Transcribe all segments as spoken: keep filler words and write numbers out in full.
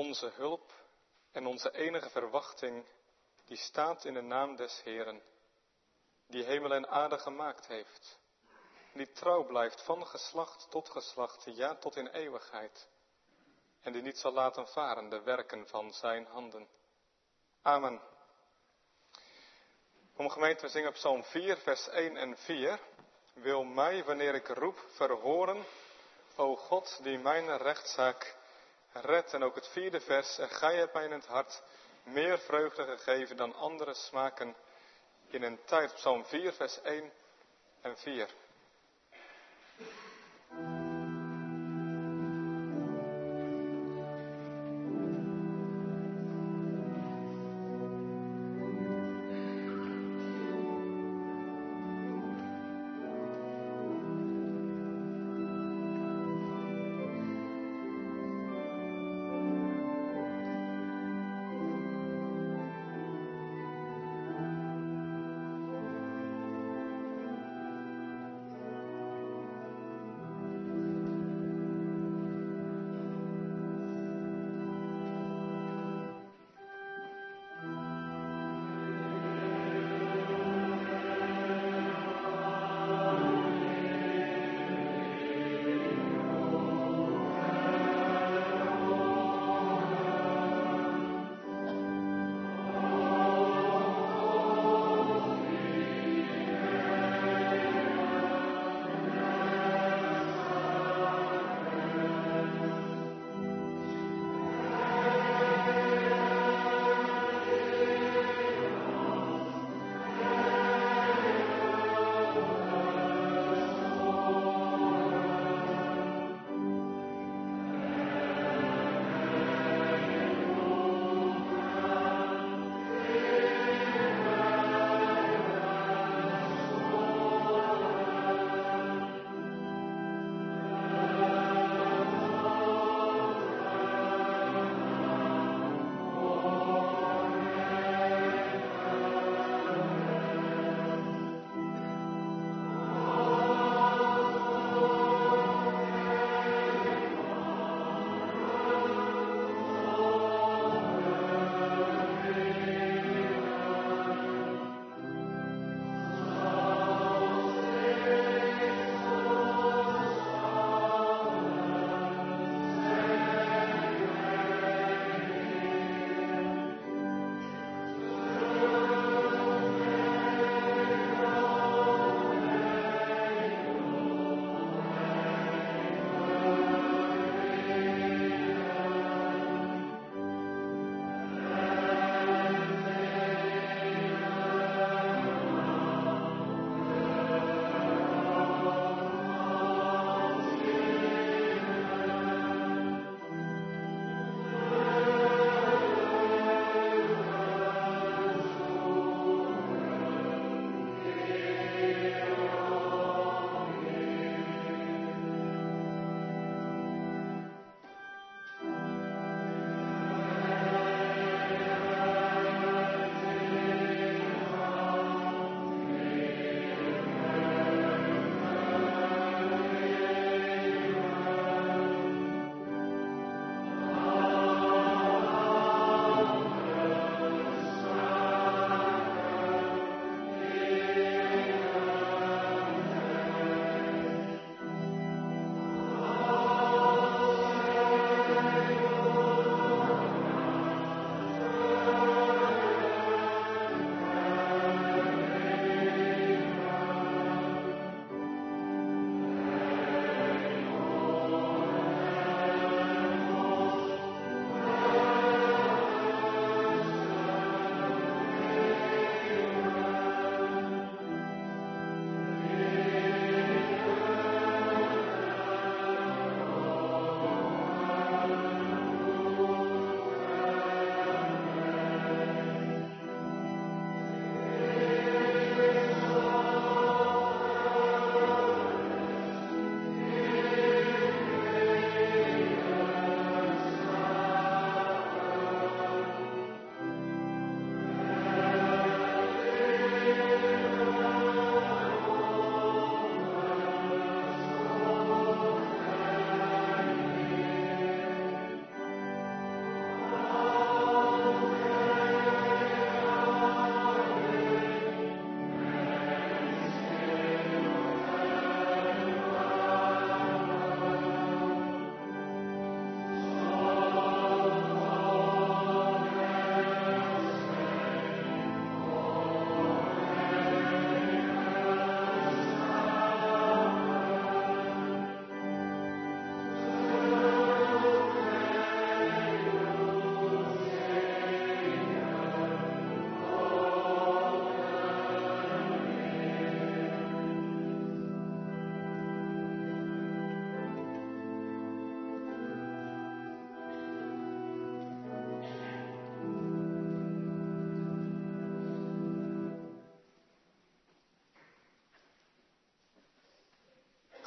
Onze hulp en onze enige verwachting, die staat in de naam des Heeren, die hemel en aarde gemaakt heeft, die trouw blijft van geslacht tot geslacht, ja tot in eeuwigheid, en die niet zal laten varen de werken van zijn handen. Amen. Om gemeente, we zingen Psalm vier, vers één en vier. Wil mij, wanneer ik roep, verhoren, o God, die mijn rechtszaak redt. En ook het vierde vers, en gij hebt mij in het hart meer vreugde gegeven dan andere smaken in een tijd. Psalm vier, vers één en vier.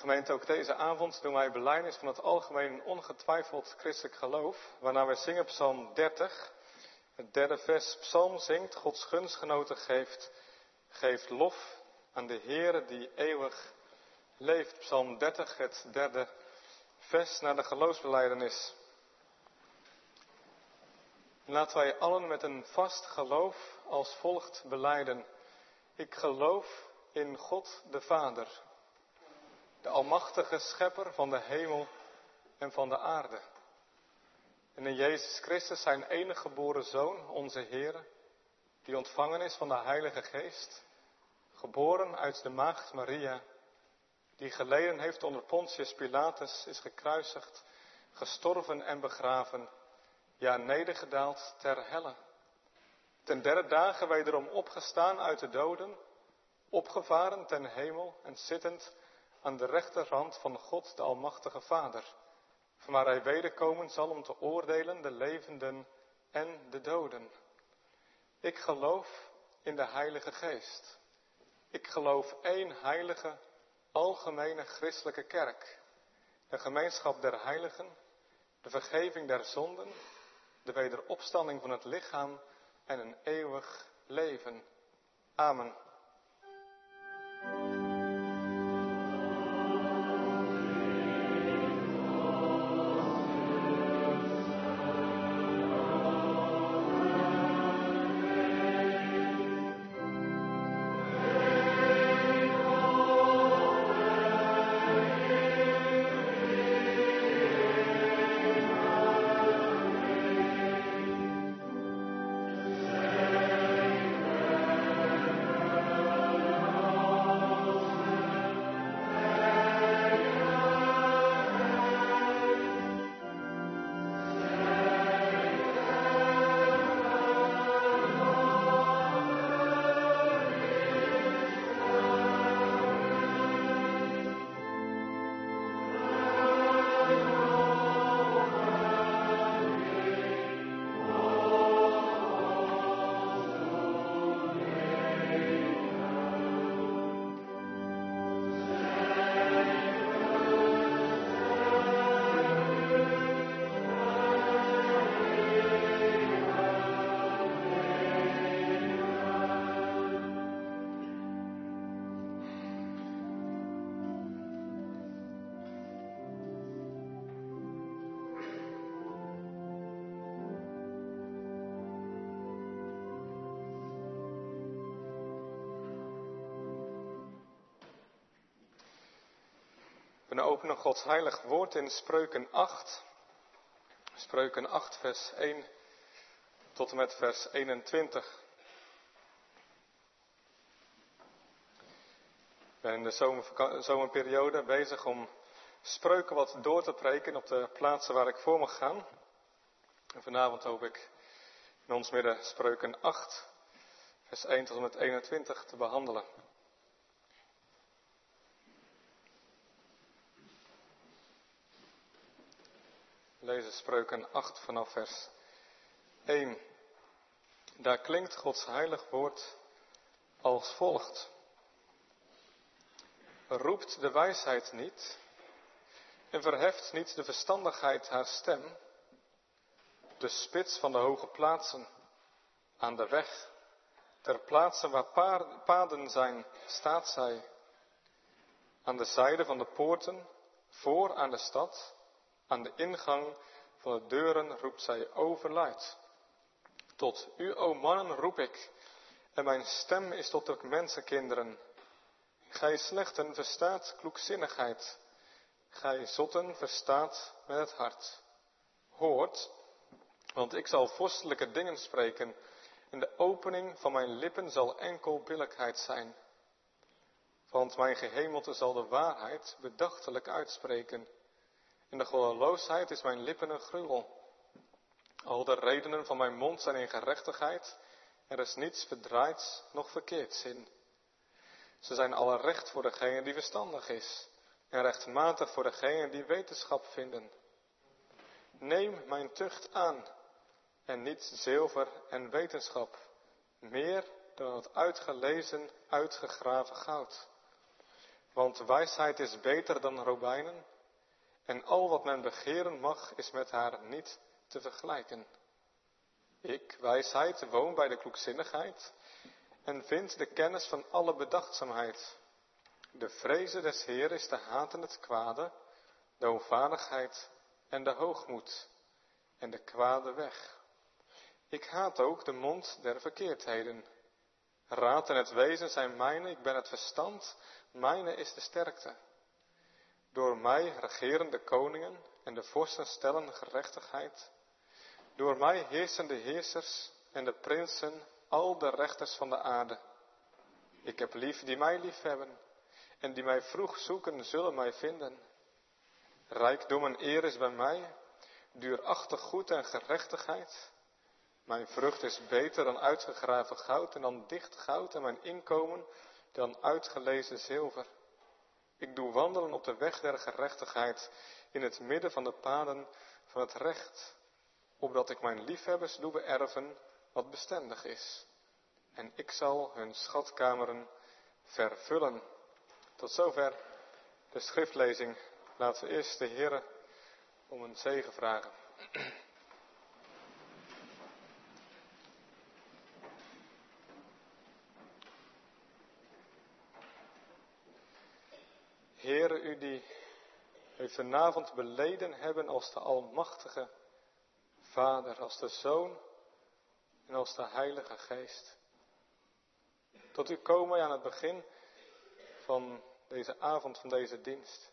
Gemeente, ook deze avond doen wij belijdenis van het algemeen ongetwijfeld christelijk geloof, waarna wij zingen Psalm dertig. Het derde vers, Psalm zingt, Gods gunstgenoten geeft, geeft lof aan de Heere die eeuwig leeft. Psalm dertig, het derde vers naar de geloofsbelijdenis. Laten wij allen met een vast geloof als volgt belijden. Ik geloof in God de Vader, de almachtige schepper van de hemel en van de aarde. En in Jezus Christus zijn enige geboren Zoon, onze Heer, die ontvangen is van de Heilige Geest, geboren uit de maagd Maria, die geleden heeft onder Pontius Pilatus, is gekruisigd, gestorven en begraven, ja nedergedaald ter helle. Ten derde dagen wederom opgestaan uit de doden, opgevaren ten hemel en zittend aan de rechterhand van God de Almachtige Vader, vanwaar hij wederkomen zal om te oordelen de levenden en de doden. Ik geloof in de Heilige Geest. Ik geloof één heilige, algemene christelijke kerk, de gemeenschap der heiligen, de vergeving der zonden, de wederopstanding van het lichaam en een eeuwig leven. Amen. We openen Gods heilig woord in Spreuken acht. Spreuken acht vers één tot en met vers eenentwintig. Ik ben in de zomer, zomerperiode bezig om spreuken wat door te preken op de plaatsen waar ik voor mag gaan. En vanavond hoop ik in ons midden Spreuken acht vers één tot en met eenentwintig te behandelen. We lezen Spreuken acht vanaf vers één. Daar klinkt Gods heilig woord als volgt. Roept de wijsheid niet en verheft niet de verstandigheid haar stem. De spits van de hoge plaatsen, aan de weg, ter plaatse waar paden zijn, staat zij. Aan de zijde van de poorten, voor aan de stad, aan de ingang van de deuren roept zij overluid. Tot u, o mannen, roep ik, en mijn stem is tot de mensenkinderen. Gij slechten verstaat kloekzinnigheid, gij zotten verstaat met het hart. Hoort, want ik zal vorstelijke dingen spreken, en de opening van mijn lippen zal enkel billijkheid zijn. Want mijn gehemelte zal de waarheid bedachtelijk uitspreken. In de goddeloosheid is mijn lippen een gruwel. Al de redenen van mijn mond zijn in gerechtigheid. Er is niets verdraaids, noch verkeerds in. Ze zijn alle recht voor degene die verstandig is. En rechtmatig voor degene die wetenschap vinden. Neem mijn tucht aan. En niet zilver en wetenschap. Meer dan het uitgelezen, uitgegraven goud. Want wijsheid is beter dan robijnen, en al wat men begeren mag, is met haar niet te vergelijken. Ik, wijsheid, woon bij de kloekzinnigheid, en vind de kennis van alle bedachtzaamheid. De vreze des Heer is te haten het kwade, de onvaardigheid en de hoogmoed, en de kwade weg. Ik haat ook de mond der verkeerdheden. Raad en het wezen zijn mijne, ik ben het verstand, mijne is de sterkte. Door mij regeren de koningen en de vorsten stellen gerechtigheid. Door mij heersen de heersers en de prinsen, al de rechters van de aarde. Ik heb lief die mij lief hebben, en die mij vroeg zoeken zullen mij vinden. Rijkdom en eer is bij mij, duurachtig goed en gerechtigheid. Mijn vrucht is beter dan uitgegraven goud en dan dicht goud en mijn inkomen dan uitgelezen zilver. Ik doe wandelen op de weg der gerechtigheid in het midden van de paden van het recht, opdat ik mijn liefhebbers doe beërven wat bestendig is. En ik zal hun schatkameren vervullen. Tot zover de schriftlezing. Laten we eerst de Heere om een zegen vragen. Heere, u die u vanavond beleden hebben als de Almachtige Vader, als de Zoon en als de Heilige Geest. Tot u komen wij aan het begin van deze avond, van deze dienst.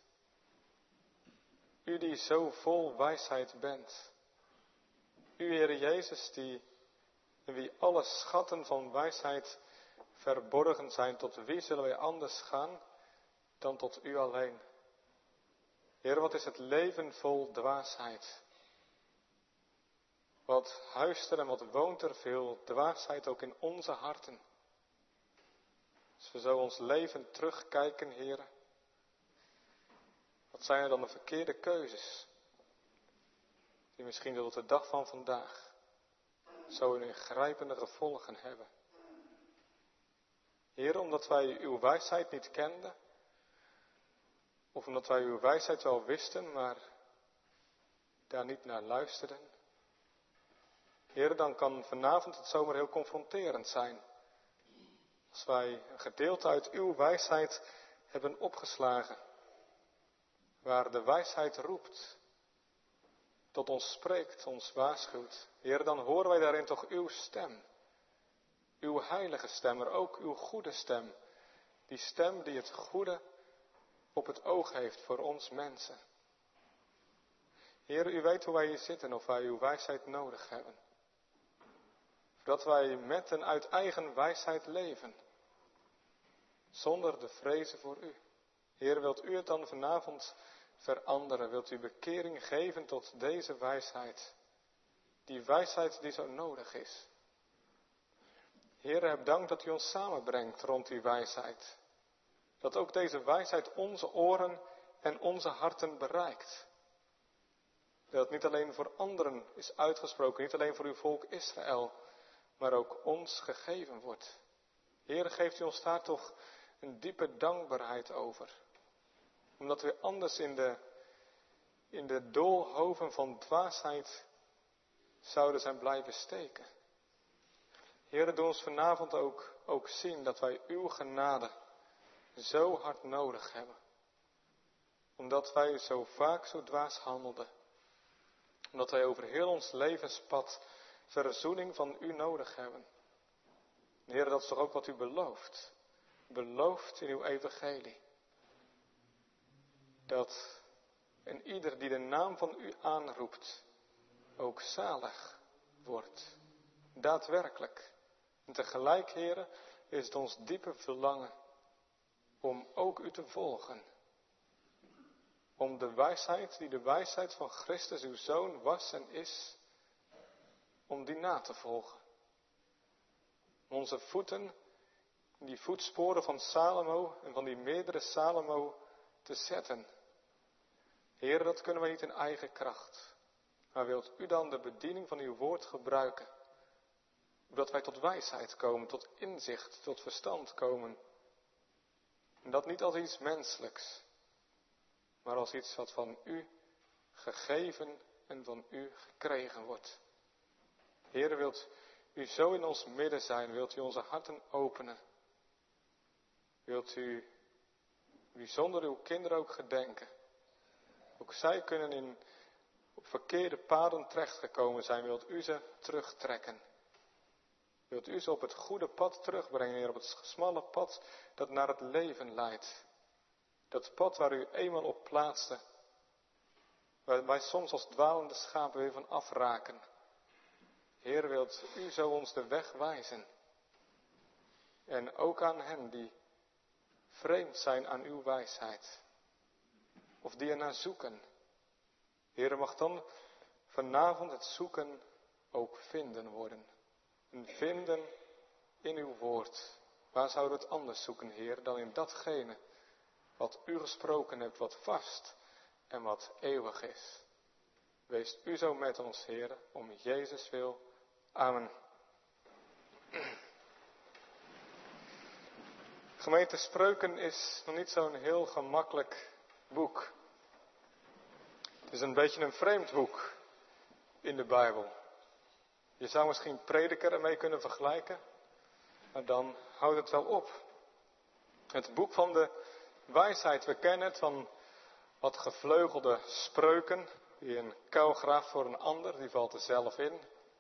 U die zo vol wijsheid bent. U, Heere Jezus, die in wie alle schatten van wijsheid verborgen zijn. Tot wie zullen wij anders gaan dan tot u alleen? Heer, wat is het leven vol dwaasheid? Wat huist er en wat woont er veel dwaasheid ook in onze harten. Als we zo ons leven terugkijken, Heer, wat zijn er dan de verkeerde keuzes? Die misschien tot de dag van vandaag zo een ingrijpende gevolgen hebben. Heer, omdat wij uw wijsheid niet kenden, of omdat wij uw wijsheid wel wisten, maar daar niet naar luisterden. Heer, dan kan vanavond het zomaar heel confronterend zijn. Als wij een gedeelte uit uw wijsheid hebben opgeslagen. Waar de wijsheid roept. Tot ons spreekt, ons waarschuwt. Heer, dan horen wij daarin toch uw stem. Uw heilige stem, maar ook uw goede stem. Die stem die het goede op het oog heeft voor ons mensen. Heer, u weet hoe wij hier zitten, of wij uw wijsheid nodig hebben. Zodat wij met en uit eigen wijsheid leven. Zonder de vrezen voor u. Heer, wilt u het dan vanavond veranderen? Wilt u bekering geven tot deze wijsheid? Die wijsheid die zo nodig is. Heer, heb dank dat u ons samenbrengt rond die wijsheid. Dat ook deze wijsheid onze oren en onze harten bereikt. Dat het niet alleen voor anderen is uitgesproken, niet alleen voor uw volk Israël, maar ook ons gegeven wordt. Heer, geeft u ons daar toch een diepe dankbaarheid over. Omdat we anders in de, in de doolhoven van dwaasheid zouden zijn blijven steken. Heer, doe ons vanavond ook, ook zien dat wij uw genade zo hard nodig hebben. Omdat wij zo vaak zo dwaas handelden. Omdat wij over heel ons levenspad verzoening van u nodig hebben. Heer, dat is toch ook wat u belooft. Belooft in uw evangelie. Dat en ieder die de naam van u aanroept, ook zalig wordt. Daadwerkelijk. En tegelijk, Heer, is het ons diepe verlangen om ook u te volgen. Om de wijsheid, die de wijsheid van Christus, uw Zoon, was en is, om die na te volgen. Om onze voeten, die voetsporen van Salomo en van die meerdere Salomo te zetten. Heer, dat kunnen wij niet in eigen kracht. Maar wilt u dan de bediening van uw woord gebruiken? Zodat wij tot wijsheid komen, tot inzicht, tot verstand komen. dat niet als iets menselijks, maar als iets wat van u gegeven en van u gekregen wordt. Heer, wilt u zo in ons midden zijn, wilt u onze harten openen. Wilt u bijzonder uw kinderen ook gedenken. Ook zij kunnen in op verkeerde paden terechtgekomen zijn, wilt u ze terugtrekken. Wilt u ze op het goede pad terugbrengen, Heer, op het smalle pad dat naar het leven leidt. Dat pad waar u eenmaal op plaatste, waar wij soms als dwalende schapen weer van afraken. Heer, wilt u zo ons de weg wijzen. En ook aan hen die vreemd zijn aan uw wijsheid. Of die ernaar zoeken. Heer, mag dan vanavond het zoeken ook vinden worden. Een vinden in uw woord. Waar zouden we het anders zoeken, Heer, dan in datgene wat u gesproken hebt, wat vast en wat eeuwig is. Wees u zo met ons, Heer, om Jezus wil. Amen. Gemeente Spreuken is nog niet zo'n heel gemakkelijk boek. Het is een beetje een vreemd boek in de Bijbel. Je zou misschien Prediker ermee kunnen vergelijken, maar dan houdt het wel op. Het boek van de wijsheid, we kennen het van wat gevleugelde spreuken. Die een kuil graaft voor een ander, die valt er zelf in.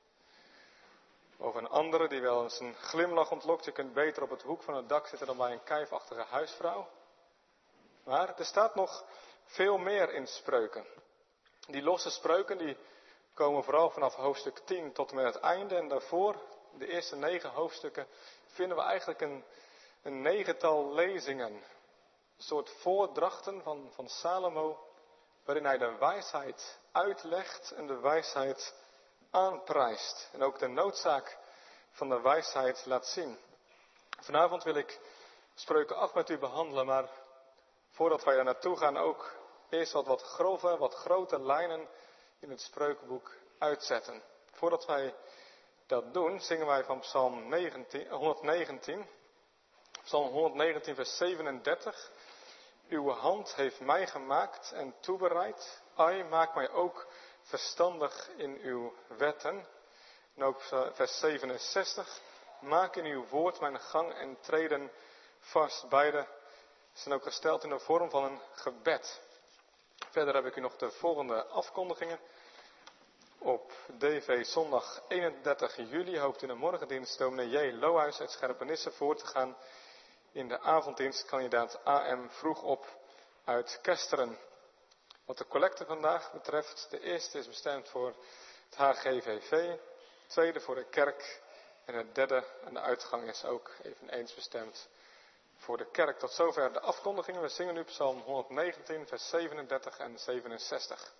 Of een andere die wel eens een glimlach ontlokt. Je kunt beter op het hoek van het dak zitten dan bij een kijfachtige huisvrouw. Maar er staat nog veel meer in spreuken. Die losse spreuken die komen vooral vanaf hoofdstuk tien tot en met het einde. En daarvoor, de eerste negen hoofdstukken, vinden we eigenlijk een, een negental lezingen. Een soort voordrachten van, van Salomo, waarin hij de wijsheid uitlegt en de wijsheid aanprijst. En ook de noodzaak van de wijsheid laat zien. Vanavond wil ik spreuken acht met u behandelen, maar voordat wij daar naartoe gaan ook eerst wat, wat grove, wat grote lijnen in het spreukenboek uitzetten. Voordat wij dat doen, zingen wij van Psalm negentien, honderdnegentien. Psalm honderdnegentien vers zevenendertig. Uw hand heeft mij gemaakt en toebereid. Ai, maak mij ook verstandig in uw wetten. En ook vers zevenenzestig. Maak in uw woord mijn gang en treden vast. Beide zijn ook gesteld in de vorm van een gebed. Verder heb ik u nog de volgende afkondigingen. Op D V zondag eenendertig juli hoopt in de morgendienst dominee J. Lohuis uit Scherpenisse voor te gaan. In de avonddienst kandidaat A M vroeg op uit Kesteren. Wat de collecte vandaag betreft, de eerste is bestemd voor het H G V V, de tweede voor de kerk en het derde aan de uitgang is ook eveneens bestemd voor de kerk. Tot zover de afkondigingen. We zingen nu Psalm honderdnegentien, vers zevenendertig en zevenenzestig.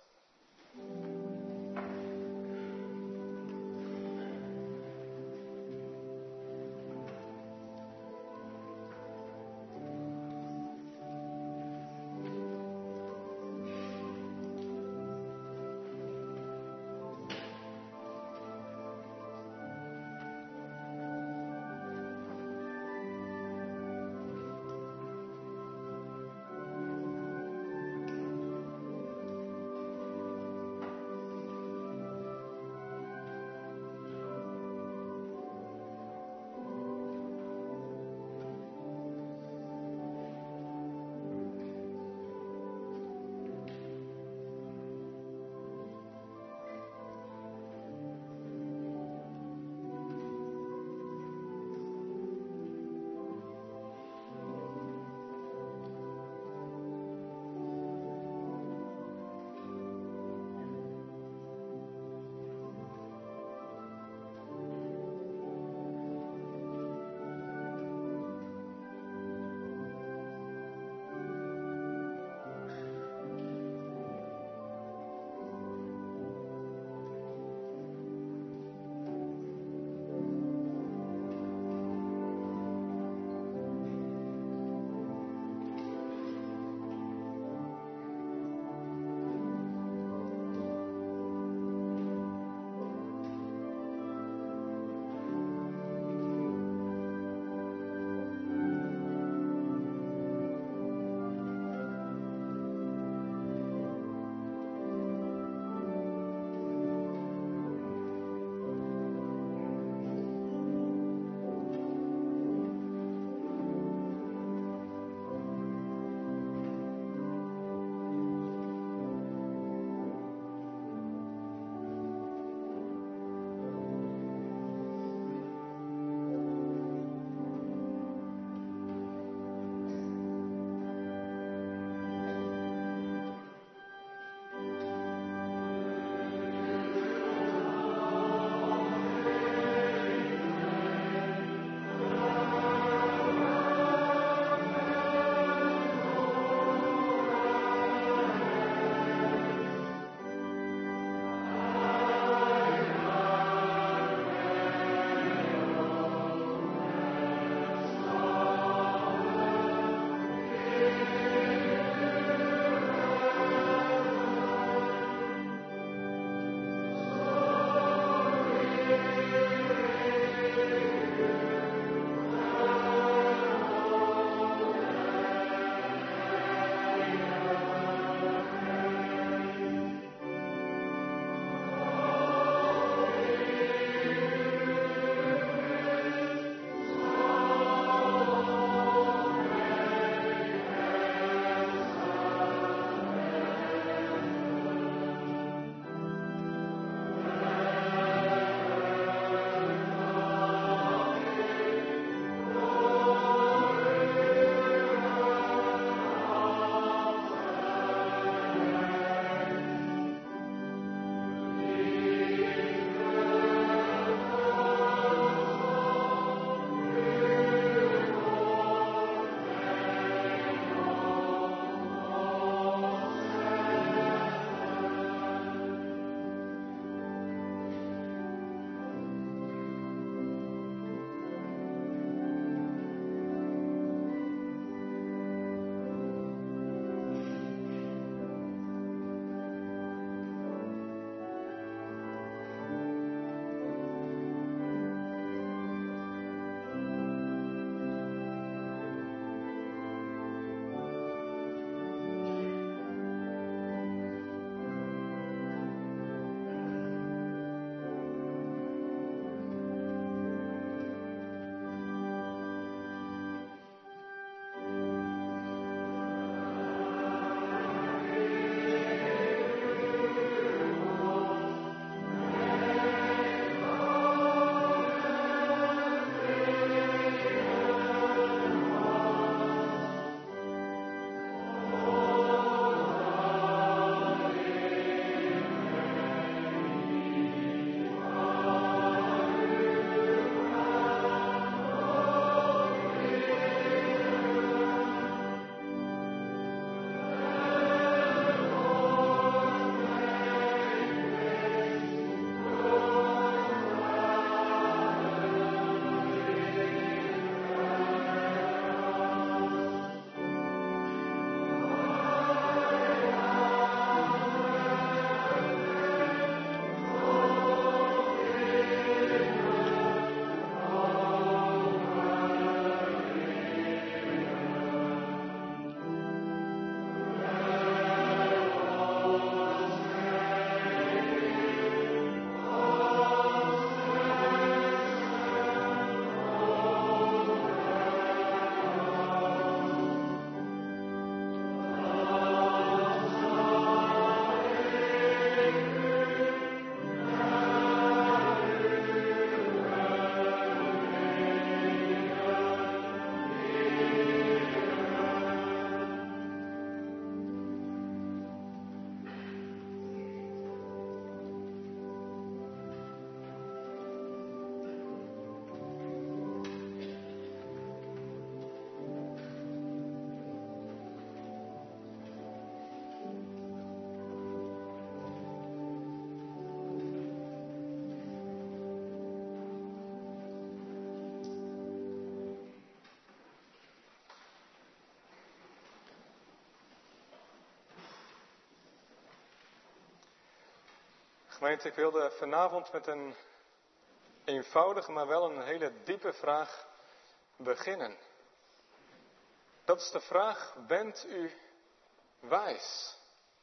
Gemeente, ik wilde vanavond met een eenvoudige, maar wel een hele diepe vraag beginnen. Dat is de vraag, bent u wijs?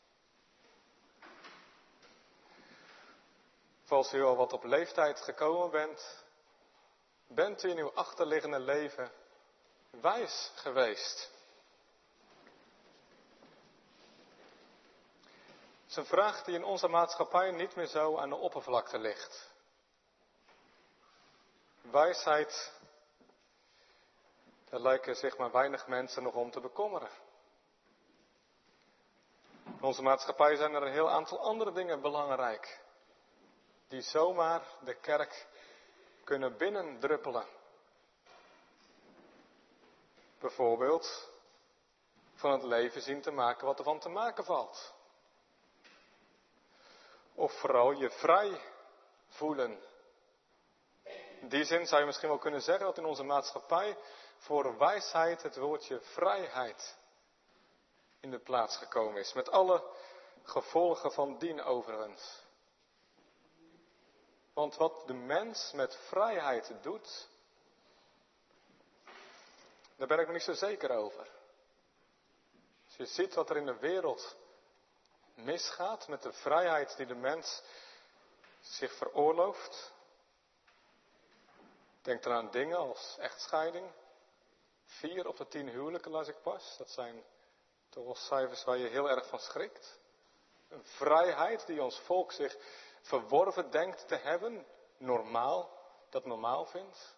Of als u al wat op leeftijd gekomen bent, bent u in uw achterliggende leven wijs geweest? Het is een vraag die in onze maatschappij niet meer zo aan de oppervlakte ligt. Wijsheid, daar lijken zich maar weinig mensen nog om te bekommeren. In onze maatschappij zijn er een heel aantal andere dingen belangrijk, die zomaar de kerk kunnen binnendruppelen. Bijvoorbeeld van het leven zien te maken wat er van te maken valt. Of vooral je vrij voelen. In die zin zou je misschien wel kunnen zeggen dat in onze maatschappij voor wijsheid het woordje vrijheid in de plaats gekomen is. Met alle gevolgen van dien overigens. Want wat de mens met vrijheid doet, daar ben ik me niet zo zeker over. Als je ziet wat er in de wereld misgaat met de vrijheid die de mens zich veroorlooft. Denk dan aan dingen als echtscheiding. Vier op de tien huwelijken las ik pas. Dat zijn toch wel cijfers waar je heel erg van schrikt. Een vrijheid die ons volk zich verworven denkt te hebben. Normaal, dat normaal vindt.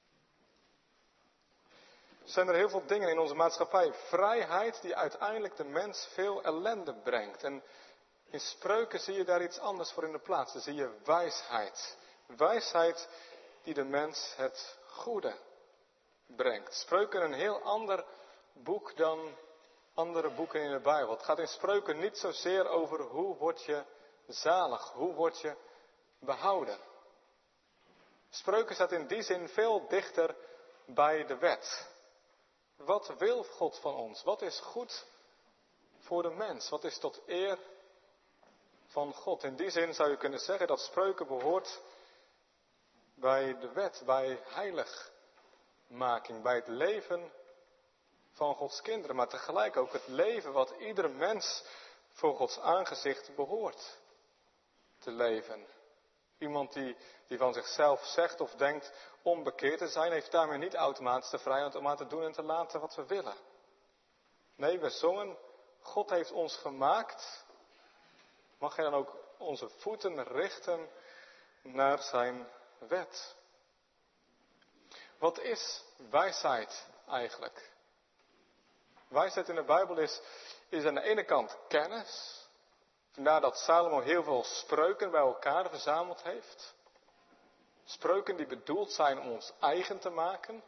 Er zijn er heel veel dingen in onze maatschappij. Vrijheid die uiteindelijk de mens veel ellende brengt. En in Spreuken zie je daar iets anders voor in de plaats. Dan zie je wijsheid. Wijsheid die de mens het goede brengt. Spreuken een heel ander boek dan andere boeken in de Bijbel. Het gaat in Spreuken niet zozeer over hoe word je zalig, hoe word je behouden. Spreuken staat in die zin veel dichter bij de wet. Wat wil God van ons? Wat is goed voor de mens? Wat is tot eer van God? In die zin zou je kunnen zeggen dat Spreuken behoort bij de wet, bij heiligmaking, bij het leven van Gods kinderen. Maar tegelijk ook het leven wat iedere mens voor Gods aangezicht behoort te leven. Iemand die, die van zichzelf zegt of denkt onbekeerd te zijn, heeft daarmee niet automatisch de vrijheid om maar te doen en te laten wat we willen. Nee, we zongen, God heeft ons gemaakt. Mag hij dan ook onze voeten richten naar zijn wet? Wat is wijsheid eigenlijk? Wijsheid in de Bijbel is, is aan de ene kant kennis. Vandaar dat Salomo heel veel spreuken bij elkaar verzameld heeft. Spreuken die bedoeld zijn om ons eigen te maken.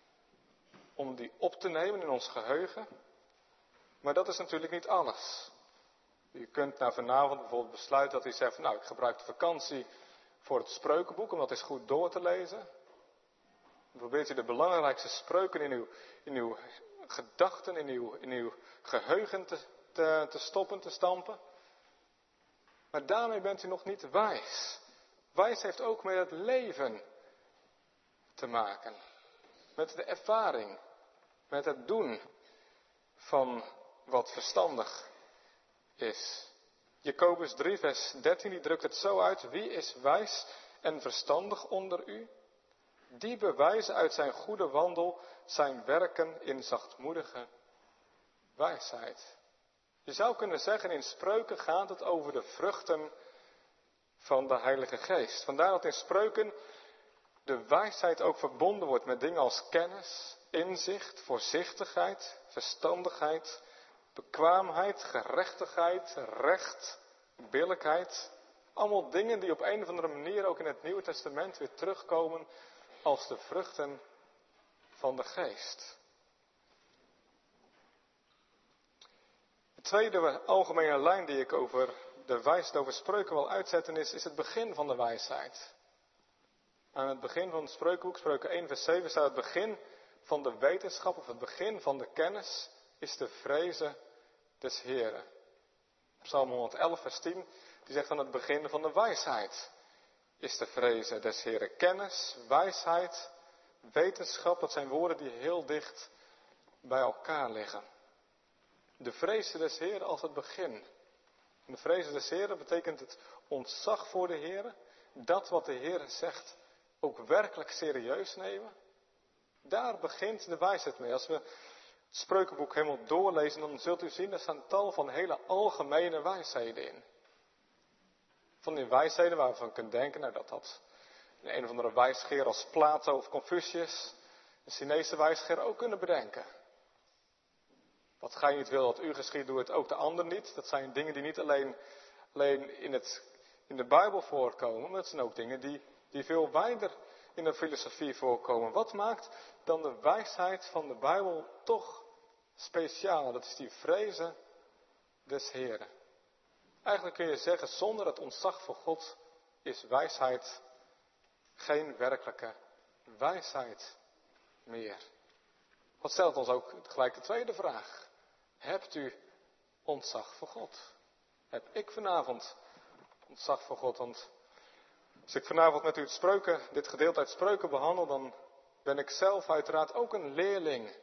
Om die op te nemen in ons geheugen. Maar dat is natuurlijk niet alles. Je kunt nou vanavond bijvoorbeeld besluiten dat u zegt, nou ik gebruik de vakantie voor het spreukenboek om dat eens goed door te lezen. Dan probeert u de belangrijkste spreuken in uw, in uw gedachten, in uw, in uw geheugen te, te, te stoppen, te stampen. Maar daarmee bent u nog niet wijs. Wijs heeft ook met het leven te maken. Met de ervaring. Met het doen van wat verstandig is. Jacobus drie vers dertien die drukt het zo uit. Wie is wijs en verstandig onder u? Die bewijzen uit zijn goede wandel zijn werken in zachtmoedige wijsheid. Je zou kunnen zeggen, in Spreuken gaat het over de vruchten van de Heilige Geest. Vandaar dat in Spreuken de wijsheid ook verbonden wordt met dingen als kennis, inzicht, voorzichtigheid, verstandigheid, bekwaamheid, gerechtigheid, recht, billijkheid. Allemaal dingen die op een of andere manier ook in het Nieuwe Testament weer terugkomen als de vruchten van de Geest. De tweede algemene lijn die ik over de wijsheid over Spreuken wil uitzetten is, is het begin van de wijsheid. Aan het begin van het Spreukenboek, Spreuken één vers zeven, staat het begin van de wetenschap of het begin van de kennis is de vrezen des Heren. Psalm honderd elf vers tien, Die zegt aan het begin van de wijsheid is te vrezen des Heeren. Kennis, wijsheid, wetenschap, dat zijn woorden die heel dicht bij elkaar liggen. De vrezen des Heeren als het begin. En de vrezen des Heeren betekent het ontzag voor de Heer. Dat wat de Heer zegt ook werkelijk serieus nemen. Daar begint de wijsheid mee. Als we het Spreukenboek helemaal doorlezen, dan zult u zien, er staan tal van hele algemene wijsheden in. Van die wijsheden waarvan je kunt denken, nou dat had een, een of andere wijsgeer als Plato of Confucius, een Chinese wijsgeer ook kunnen bedenken. Wat gij niet wil dat u geschiet, doe het ook de ander niet. Dat zijn dingen die niet alleen, alleen in, het, in de Bijbel voorkomen, maar het zijn ook dingen die, die veel wijder in de filosofie voorkomen. Wat maakt dan de wijsheid van de Bijbel toch speciaal? Dat is die vrezen des Heeren. Eigenlijk kun je zeggen, zonder het ontzag voor God is wijsheid geen werkelijke wijsheid meer. Wat stelt ons ook gelijk de tweede vraag. Hebt u ontzag voor God? Heb ik vanavond ontzag voor God? Want als ik vanavond met u het spreuken, dit gedeelte uit Spreuken behandel, dan ben ik zelf uiteraard ook een leerling.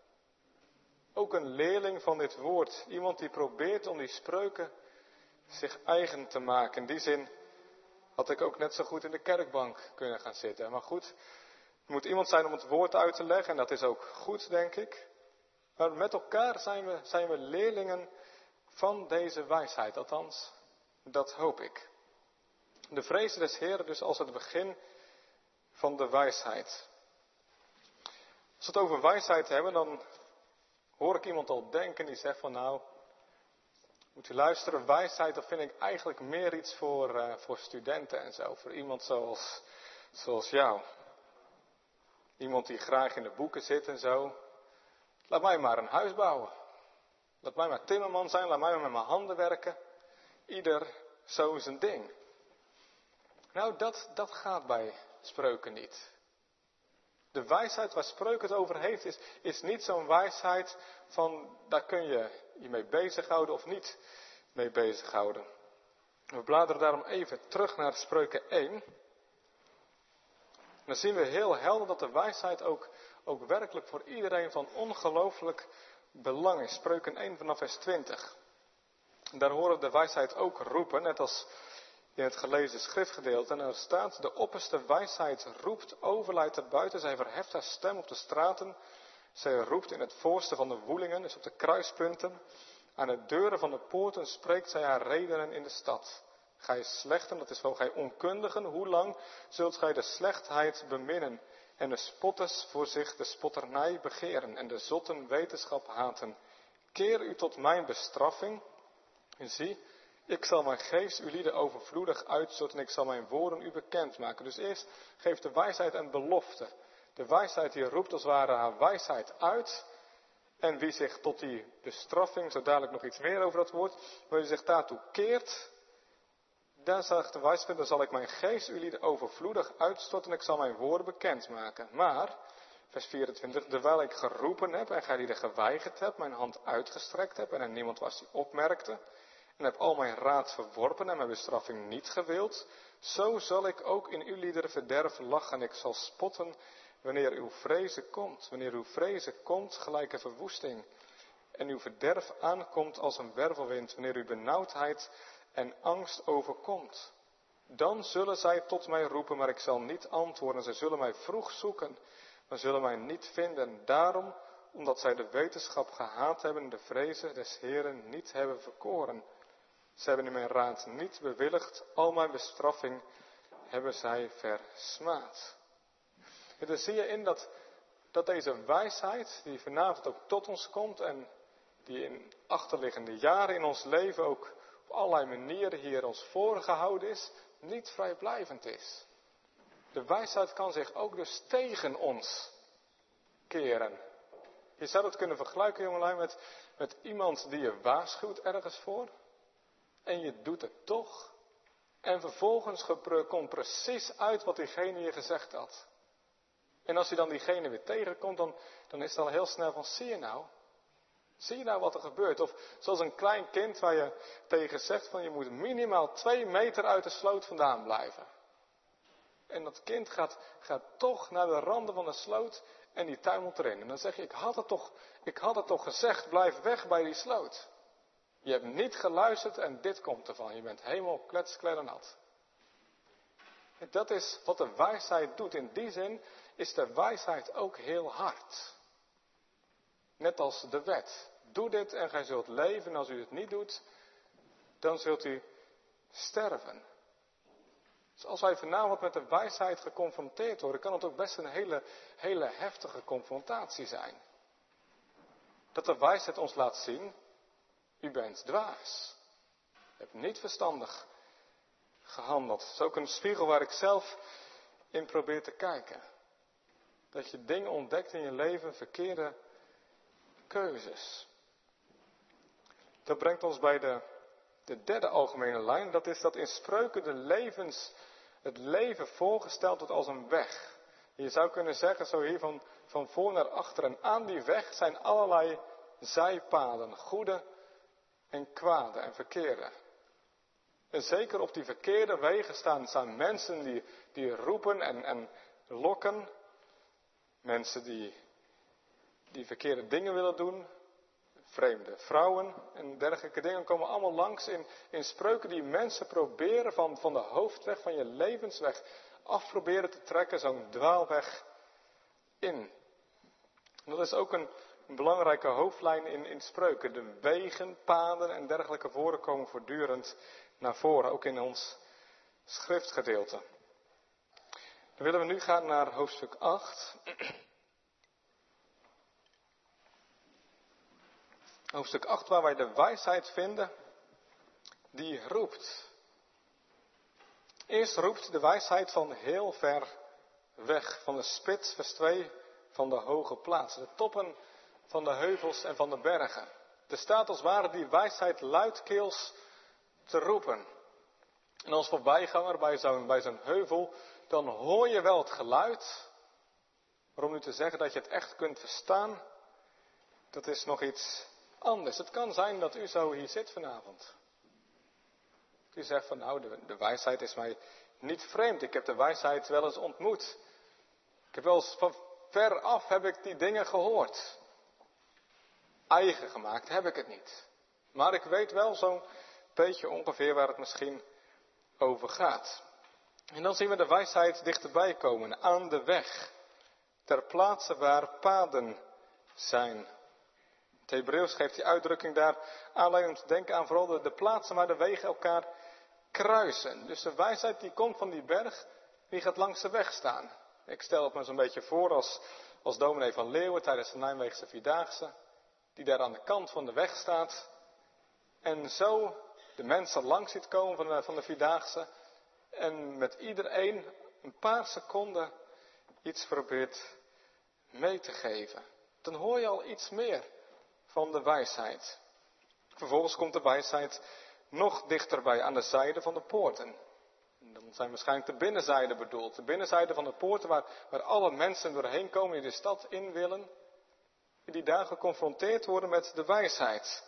Ook een leerling van dit woord. Iemand die probeert om die spreuken zich eigen te maken. In die zin had ik ook net zo goed in de kerkbank kunnen gaan zitten. Maar goed, er moet iemand zijn om het woord uit te leggen en dat is ook goed, denk ik. Maar met elkaar zijn we, zijn we leerlingen van deze wijsheid. Althans, dat hoop ik. De vrees des Heeren dus als het begin van de wijsheid. Als we het over wijsheid hebben, dan hoor ik iemand al denken die zegt van nou, moet u luisteren, wijsheid dat vind ik eigenlijk meer iets voor, uh, voor studenten en zo. Voor iemand zoals, zoals jou. Iemand die graag in de boeken zit en zo. Laat mij maar een huis bouwen. Laat mij maar timmerman zijn, laat mij maar met mijn handen werken. Ieder zo zijn ding. Nou, dat, dat gaat bij Spreuken niet. De wijsheid waar Spreuken het over heeft, is, is niet zo'n wijsheid van, daar kun je je mee bezighouden of niet mee bezighouden. We bladeren daarom even terug naar Spreuken één. Dan zien we heel helder dat de wijsheid ook, ook werkelijk voor iedereen van ongelooflijk belang is. Spreuken één vanaf vers twintig. Daar horen we de wijsheid ook roepen, net als in het gelezen schriftgedeelte. En er staat, de opperste wijsheid roept, overlijdt er buiten. Zij verheft haar stem op de straten. Zij roept in het voorste van de woelingen, dus op de kruispunten. Aan de deuren van de poorten spreekt zij haar redenen in de stad. Gij slechten, dat is wel gij onkundigen, hoe lang zult gij de slechtheid beminnen en de spotters voor zich de spotternij begeren en de zotten wetenschap haten? Keer u tot mijn bestraffing. En zie, ik zal mijn geest uw lieden overvloedig uitstorten en ik zal mijn woorden u bekendmaken. Dus eerst geeft de wijsheid een belofte. De wijsheid die roept als het ware haar wijsheid uit. En wie zich tot die bestraffing, zo dadelijk nog iets meer over dat woord, maar wie zich daartoe keert, dan zegt de wijsheid, dan zal ik mijn geest uw lieden overvloedig uitstorten en ik zal mijn woorden bekendmaken. Maar, vers vierentwintig, terwijl ik geroepen heb en gij lieden geweigerd hebt, mijn hand uitgestrekt heb en er niemand was die opmerkte, en heb al mijn raad verworpen en mijn bestraffing niet gewild, zo zal ik ook in uw liederen verderf lachen en ik zal spotten wanneer uw vrezen komt. Wanneer uw vrezen komt, gelijk een verwoesting. En uw verderf aankomt als een wervelwind, wanneer uw benauwdheid en angst overkomt. Dan zullen zij tot mij roepen, maar ik zal niet antwoorden. Zij zullen mij vroeg zoeken, maar zullen mij niet vinden. Daarom, omdat zij de wetenschap gehaat hebben, de vrezen des Heeren niet hebben verkoren. Ze hebben in mijn raad niet bewilligd, al mijn bestraffing hebben zij versmaad. En dan zie je in dat, dat deze wijsheid, die vanavond ook tot ons komt en die in achterliggende jaren in ons leven ook op allerlei manieren hier ons voorgehouden is, niet vrijblijvend is. De wijsheid kan zich ook dus tegen ons keren. Je zou het kunnen vergelijken, jongelui, met, met iemand die je waarschuwt ergens voor. En je doet het toch. En vervolgens komt precies uit wat diegene je gezegd had. En als je dan diegene weer tegenkomt, dan, dan is het al heel snel van, zie je nou. Zie je nou wat er gebeurt? Of zoals een klein kind waar je tegen zegt van je moet minimaal twee meter uit de sloot vandaan blijven. En dat kind gaat, gaat toch naar de randen van de sloot en die tuimelt erin. En dan zeg je, ik had het toch, ik had het toch gezegd, blijf weg bij die sloot. Je hebt niet geluisterd en dit komt ervan. Je bent helemaal kletskleddernat. En dat is wat de wijsheid doet. In die zin is de wijsheid ook heel hard. Net als de wet. Doe dit en gij zult leven. En als u het niet doet, dan zult u sterven. Dus als wij vanavond met de wijsheid geconfronteerd worden, kan het ook best een hele, hele heftige confrontatie zijn. Dat de wijsheid ons laat zien, u bent dwaas. U hebt niet verstandig gehandeld. Het is ook een spiegel waar ik zelf in probeer te kijken. Dat je dingen ontdekt in je leven, verkeerde keuzes. Dat brengt ons bij de, de derde algemene lijn. Dat is dat in Spreuken de levens, het leven voorgesteld wordt als een weg. Je zou kunnen zeggen, zo hier van, van voor naar achter. En aan die weg zijn allerlei zijpaden, goede en kwade en verkeerde. En zeker op die verkeerde wegen staan, staan mensen die, die roepen en, en lokken. Mensen die, die verkeerde dingen willen doen. Vreemde vrouwen en dergelijke dingen komen allemaal langs in, in spreuken die mensen proberen van, van de hoofdweg, van je levensweg af proberen te trekken, zo'n dwaalweg in. En dat is ook een, een belangrijke hoofdlijn in, in spreuken. De wegen, paden en dergelijke woorden komen voortdurend naar voren, ook in ons schriftgedeelte. Dan willen we nu gaan naar hoofdstuk acht. Hoofdstuk acht, waar wij de wijsheid vinden die roept. Eerst roept de wijsheid van heel ver weg, van de spits vers twee van de hoge plaatsen, de toppen van de heuvels en van de bergen. Er staat als ware die wijsheid luidkeels te roepen. En als voorbijganger bij zo'n, bij zo'n heuvel, dan hoor je wel het geluid. Maar om nu te zeggen dat je het echt kunt verstaan, dat is nog iets anders. Het kan zijn dat u zo hier zit vanavond. U zegt van nou, de, de wijsheid is mij niet vreemd. Ik heb de wijsheid wel eens ontmoet. Ik heb wel eens van ver af heb ik die dingen gehoord. Eigen gemaakt heb ik het niet. Maar ik weet wel zo'n beetje ongeveer waar het misschien over gaat. En dan zien we de wijsheid dichterbij komen, aan de weg. Ter plaatse waar paden zijn. Het Hebreeuws geeft die uitdrukking daar aanleiding om te denken aan vooral de, de plaatsen waar de wegen elkaar kruisen. Dus de wijsheid die komt van die berg, die gaat langs de weg staan. Ik stel het me zo'n beetje voor als, als dominee van Leeuwen tijdens de Nijmeegse Vierdaagse, die daar aan de kant van de weg staat. En zo de mensen langs ziet komen van de, van de Vierdaagse en met iedereen een paar seconden iets probeert mee te geven. Dan hoor je al iets meer van de wijsheid. Vervolgens komt de wijsheid nog dichterbij aan de zijde van de poorten. En dan zijn waarschijnlijk de binnenzijde bedoeld. De binnenzijde van de poorten waar, waar alle mensen doorheen komen die de stad in willen. Die daar geconfronteerd worden met de wijsheid.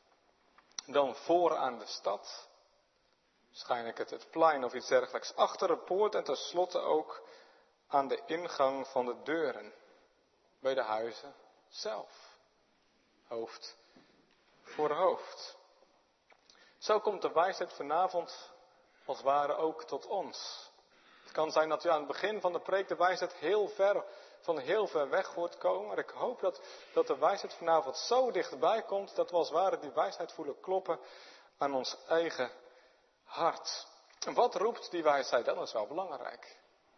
Dan voor aan de stad. Waarschijnlijk het, het plein of iets dergelijks. Achter de poort en tenslotte ook aan de ingang van de deuren. Bij de huizen zelf. Hoofd voor hoofd. Zo komt de wijsheid vanavond als het ware ook tot ons. Het kan zijn dat u aan het begin van de preek de wijsheid heel ver, van heel ver weg hoort komen. Maar ik hoop dat, dat de wijsheid vanavond zo dichtbij komt dat we als het ware die wijsheid voelen kloppen aan ons eigen hart. En wat roept die wijsheid dan? Dat is wel belangrijk.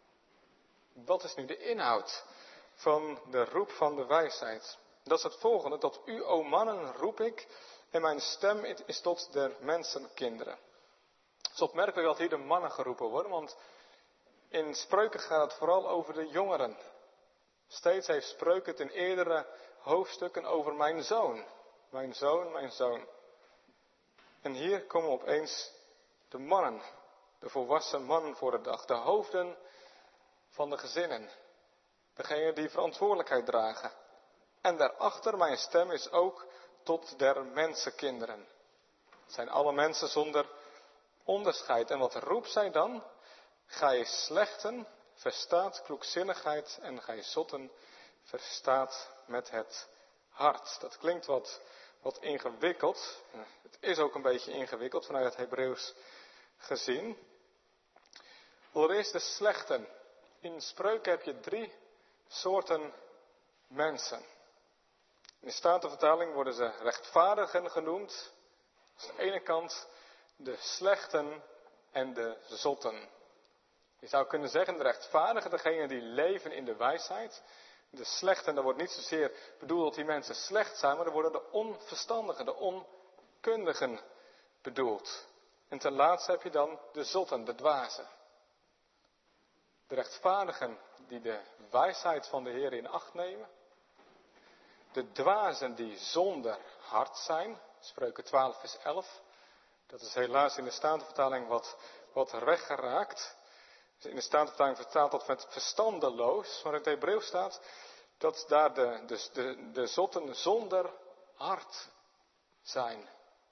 Wat is nu de inhoud van de roep van de wijsheid? Dat is het volgende. Tot u, o mannen, roep ik. En mijn stem is tot der mensen kinderen. Het is opmerkelijk dat hier de mannen geroepen worden. Want in Spreuken gaat het vooral over de jongeren. Steeds heeft Spreuken het in eerdere hoofdstukken over mijn zoon. Mijn zoon, mijn zoon. En hier komen opeens de mannen. De volwassen mannen voor de dag. De hoofden van de gezinnen. Degenen die verantwoordelijkheid dragen. En daarachter, mijn stem is ook tot der mensenkinderen. Het zijn alle mensen zonder onderscheid. En wat roept zij dan? Gij slechten verstaat kloekzinnigheid en gij zotten verstaat met het hart. Dat klinkt wat, wat ingewikkeld. Het is ook een beetje ingewikkeld vanuit het Hebreeuws gezien. Allereerst de slechten. In Spreuken heb je drie soorten mensen. In de Statenvertaling worden ze rechtvaardigen genoemd. Aan de ene kant de slechten en de zotten. Je zou kunnen zeggen, de rechtvaardigen, degenen die leven in de wijsheid. De slechten, daar wordt niet zozeer bedoeld dat die mensen slecht zijn, maar er worden de onverstandigen, de onkundigen bedoeld. En ten laatste heb je dan de zotten, de dwazen. De rechtvaardigen die de wijsheid van de Heer in acht nemen. De dwazen die zonder hart zijn. Spreuken twaalf vers elf. Dat is helaas in de Statenvertaling wat, wat weggeraakt. In de Statenvertaling vertaalt dat met verstandeloos. Maar in het Hebreeuws staat dat daar de, de, de, de zotten zonder hart zijn.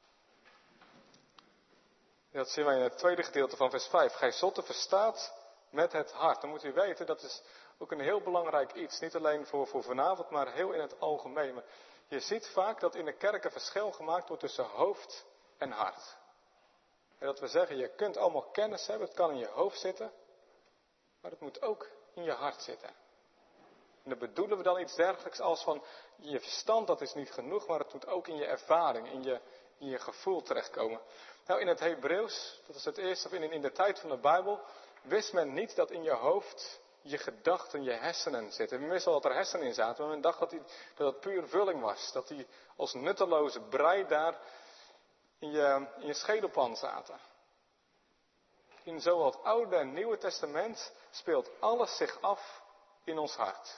Dat zien wij in het tweede gedeelte van vers vijf. Gij zotten verstaat met het hart. Dan moet u weten, dat is ook een heel belangrijk iets. Niet alleen voor, voor vanavond, maar heel in het algemeen. Maar je ziet vaak dat in de kerk een verschil gemaakt wordt tussen hoofd en hart. En dat we zeggen, je kunt allemaal kennis hebben, het kan in je hoofd zitten. Maar het moet ook in je hart zitten. En dan bedoelen we dan iets dergelijks als van, je verstand dat is niet genoeg, maar het moet ook in je ervaring, in je, in je gevoel terechtkomen. Nou, in het Hebreeuws, dat is het eerste, of in, in de tijd van de Bijbel, wist men niet dat in je hoofd je gedachten, je hersenen zitten. Men wist wel dat er hersenen in zaten, maar men dacht dat, die, dat het puur vulling was. Dat die als nutteloze brei daar in je, in je schedelplan zaten. In zowel het Oude en Nieuwe Testament speelt alles zich af in ons hart.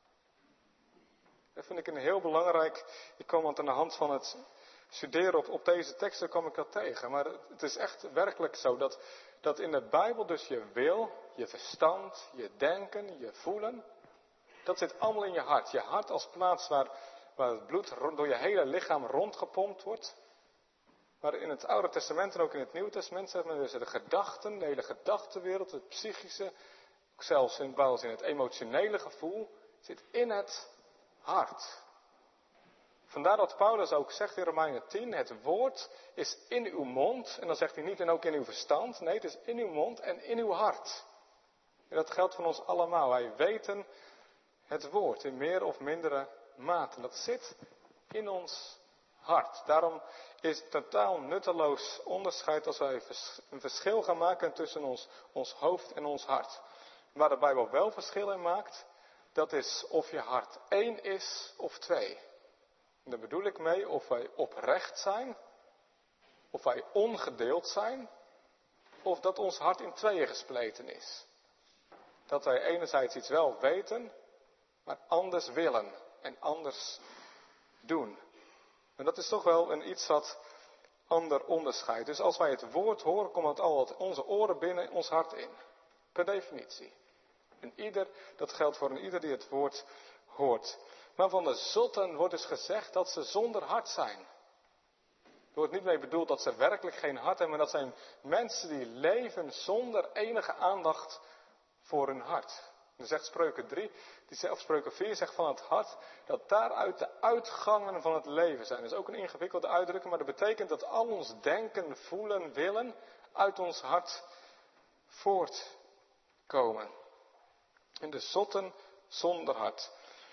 Dat vind ik een heel belangrijk. Ik kwam aan de hand van het studeren op, op deze teksten kwam ik dat tegen. Maar het is echt werkelijk zo dat, dat in de Bijbel dus je wil, je verstand, je denken, je voelen. Dat zit allemaal in je hart. Je hart als plaats waar, waar het bloed door je hele lichaam rondgepompt wordt. Maar in het Oude Testament en ook in het Nieuwe Testament zegt men dus de gedachten, de hele gedachtenwereld, het psychische, ook zelfs in, in het emotionele gevoel, zit in het hart. Vandaar dat Paulus ook zegt in Romeinen tien, het woord is in uw mond. En dan zegt hij niet en ook in uw verstand. Nee, het is in uw mond en in uw hart. En dat geldt voor ons allemaal. Wij weten het woord in meer of mindere mate. Dat zit in ons hart. Daarom is het totaal nutteloos onderscheid als wij een verschil gaan maken tussen ons, ons hoofd en ons hart. Waar de Bijbel wel verschil in maakt, dat is of je hart één is of twee. En daar bedoel ik mee of wij oprecht zijn, of wij ongedeeld zijn, of dat ons hart in tweeën gespleten is. Dat wij enerzijds iets wel weten, maar anders willen en anders doen. En dat is toch wel een iets wat ander onderscheid. Dus als wij het woord horen, komt het al onze oren binnen ons hart in. Per definitie. En ieder, dat geldt voor een ieder die het woord hoort. Maar van de zotten wordt dus gezegd dat ze zonder hart zijn. Er wordt niet mee bedoeld dat ze werkelijk geen hart hebben, maar dat zijn mensen die leven zonder enige aandacht voor hun hart. Dan zegt Spreuken drie, die of Spreuken vier zegt van het hart, dat daaruit de uitgangen van het leven zijn. Dat is ook een ingewikkelde uitdrukking, maar dat betekent dat al ons denken, voelen, willen uit ons hart voortkomen. En de zotten zonder hart.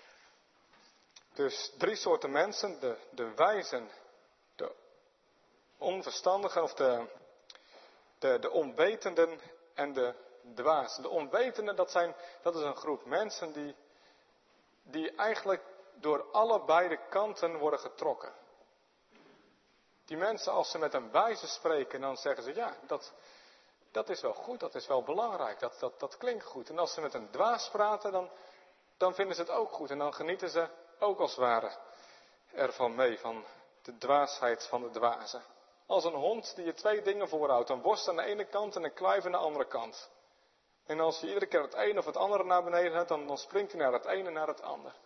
Dus drie soorten mensen, de, de wijzen, de onverstandigen of de, de, de onwetenden en de dwazen. De onwetenden, dat, zijn, dat is een groep mensen die, die eigenlijk door allebei de kanten worden getrokken. Die mensen, als ze met een wijze spreken, dan zeggen ze ja, dat, dat is wel goed, dat is wel belangrijk, dat, dat, dat klinkt goed. En als ze met een dwaas praten, dan, dan vinden ze het ook goed. En dan genieten ze ook als het ware ervan mee, van de dwaasheid van de dwazen. Als een hond die je twee dingen voorhoudt, een worst aan de ene kant en een kluif aan de andere kant. En als je iedere keer het een of het andere naar beneden hebt, dan, dan springt hij naar het ene en naar het ander.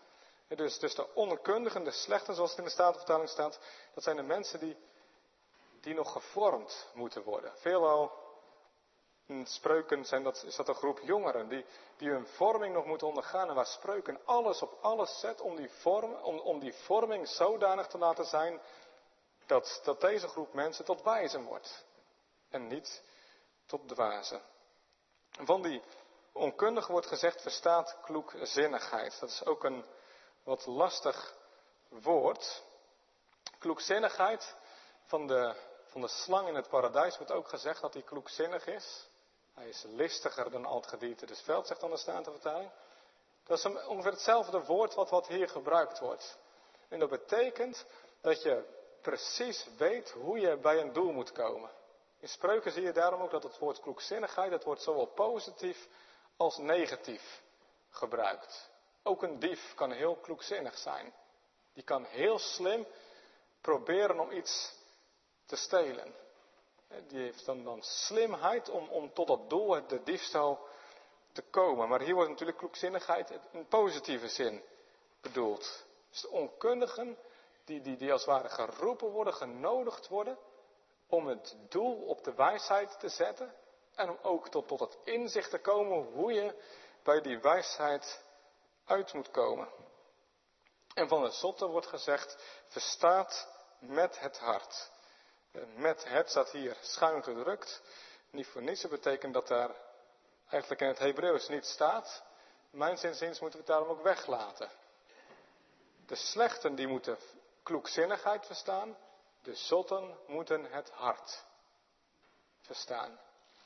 Dus, dus de onkundigen, de slechten, zoals het in de Statenvertaling staat, dat zijn de mensen die, die nog gevormd moeten worden. Veelal in Spreuken zijn dat, is dat een groep jongeren die, die hun vorming nog moeten ondergaan. En waar Spreuken alles op alles zet om die, vorm, om, om die vorming zodanig te laten zijn dat, dat deze groep mensen tot wijzen wordt. En niet tot dwazen. Van die onkundigen wordt gezegd, verstaat kloekzinnigheid. Dat is ook een wat lastig woord. Kloekzinnigheid, van de, van de slang in het paradijs wordt ook gezegd dat hij kloekzinnig is. Hij is listiger dan al het gedierte des velds, zegt dan de Statenvertaling. Dat is ongeveer hetzelfde woord wat, wat hier gebruikt wordt. En dat betekent dat je precies weet hoe je bij een doel moet komen. In Spreuken zie je daarom ook dat het woord kloekzinnigheid, het wordt zowel positief als negatief gebruikt. Ook een dief kan heel kloekzinnig zijn. Die kan heel slim proberen om iets te stelen. Die heeft dan, dan slimheid om, om tot dat doel, de diefstal, te komen. Maar hier wordt natuurlijk kloekzinnigheid in positieve zin bedoeld. Dus de onkundigen die, die, die als het ware geroepen worden, genodigd worden om het doel op de wijsheid te zetten. En om ook tot, tot het inzicht te komen hoe je bij die wijsheid uit moet komen. En van de zotte wordt gezegd, verstaat met het hart. Met het staat hier schuin gedrukt. Niet voor niets, dat betekent dat daar eigenlijk in het Hebreeuws niet staat. Mijns inziens moeten we het daarom ook weglaten. De slechten die moeten kloekzinnigheid verstaan. De zotten moeten het hart verstaan.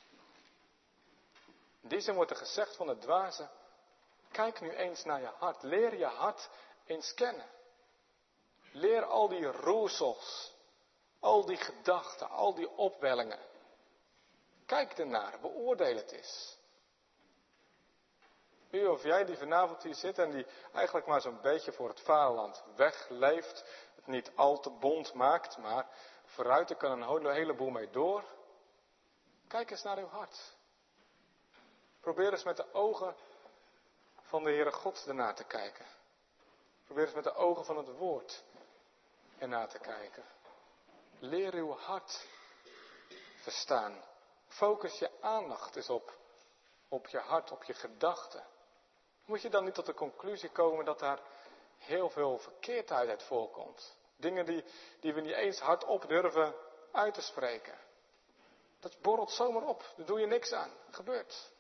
In die zin wordt er gezegd van de dwaze, kijk nu eens naar je hart. Leer je hart eens kennen. Leer al die roersels, al die gedachten, al die opwellingen. Kijk ernaar, beoordeel het eens. U of jij die vanavond hier zit en die eigenlijk maar zo'n beetje voor het vaderland wegleeft, het niet al te bont maakt, maar vooruit er kan een heleboel mee door. Kijk eens naar uw hart. Probeer eens met de ogen van de Heere God ernaar te kijken. Probeer eens met de ogen van het woord ernaar te kijken. Leer uw hart verstaan. Focus je aandacht eens op, op je hart, op je gedachten. Moet je dan niet tot de conclusie komen dat daar heel veel verkeerdheid uit voorkomt. Dingen die, die we niet eens hardop durven uit te spreken. Dat borrelt zomaar op, daar doe je niks aan. Het gebeurt.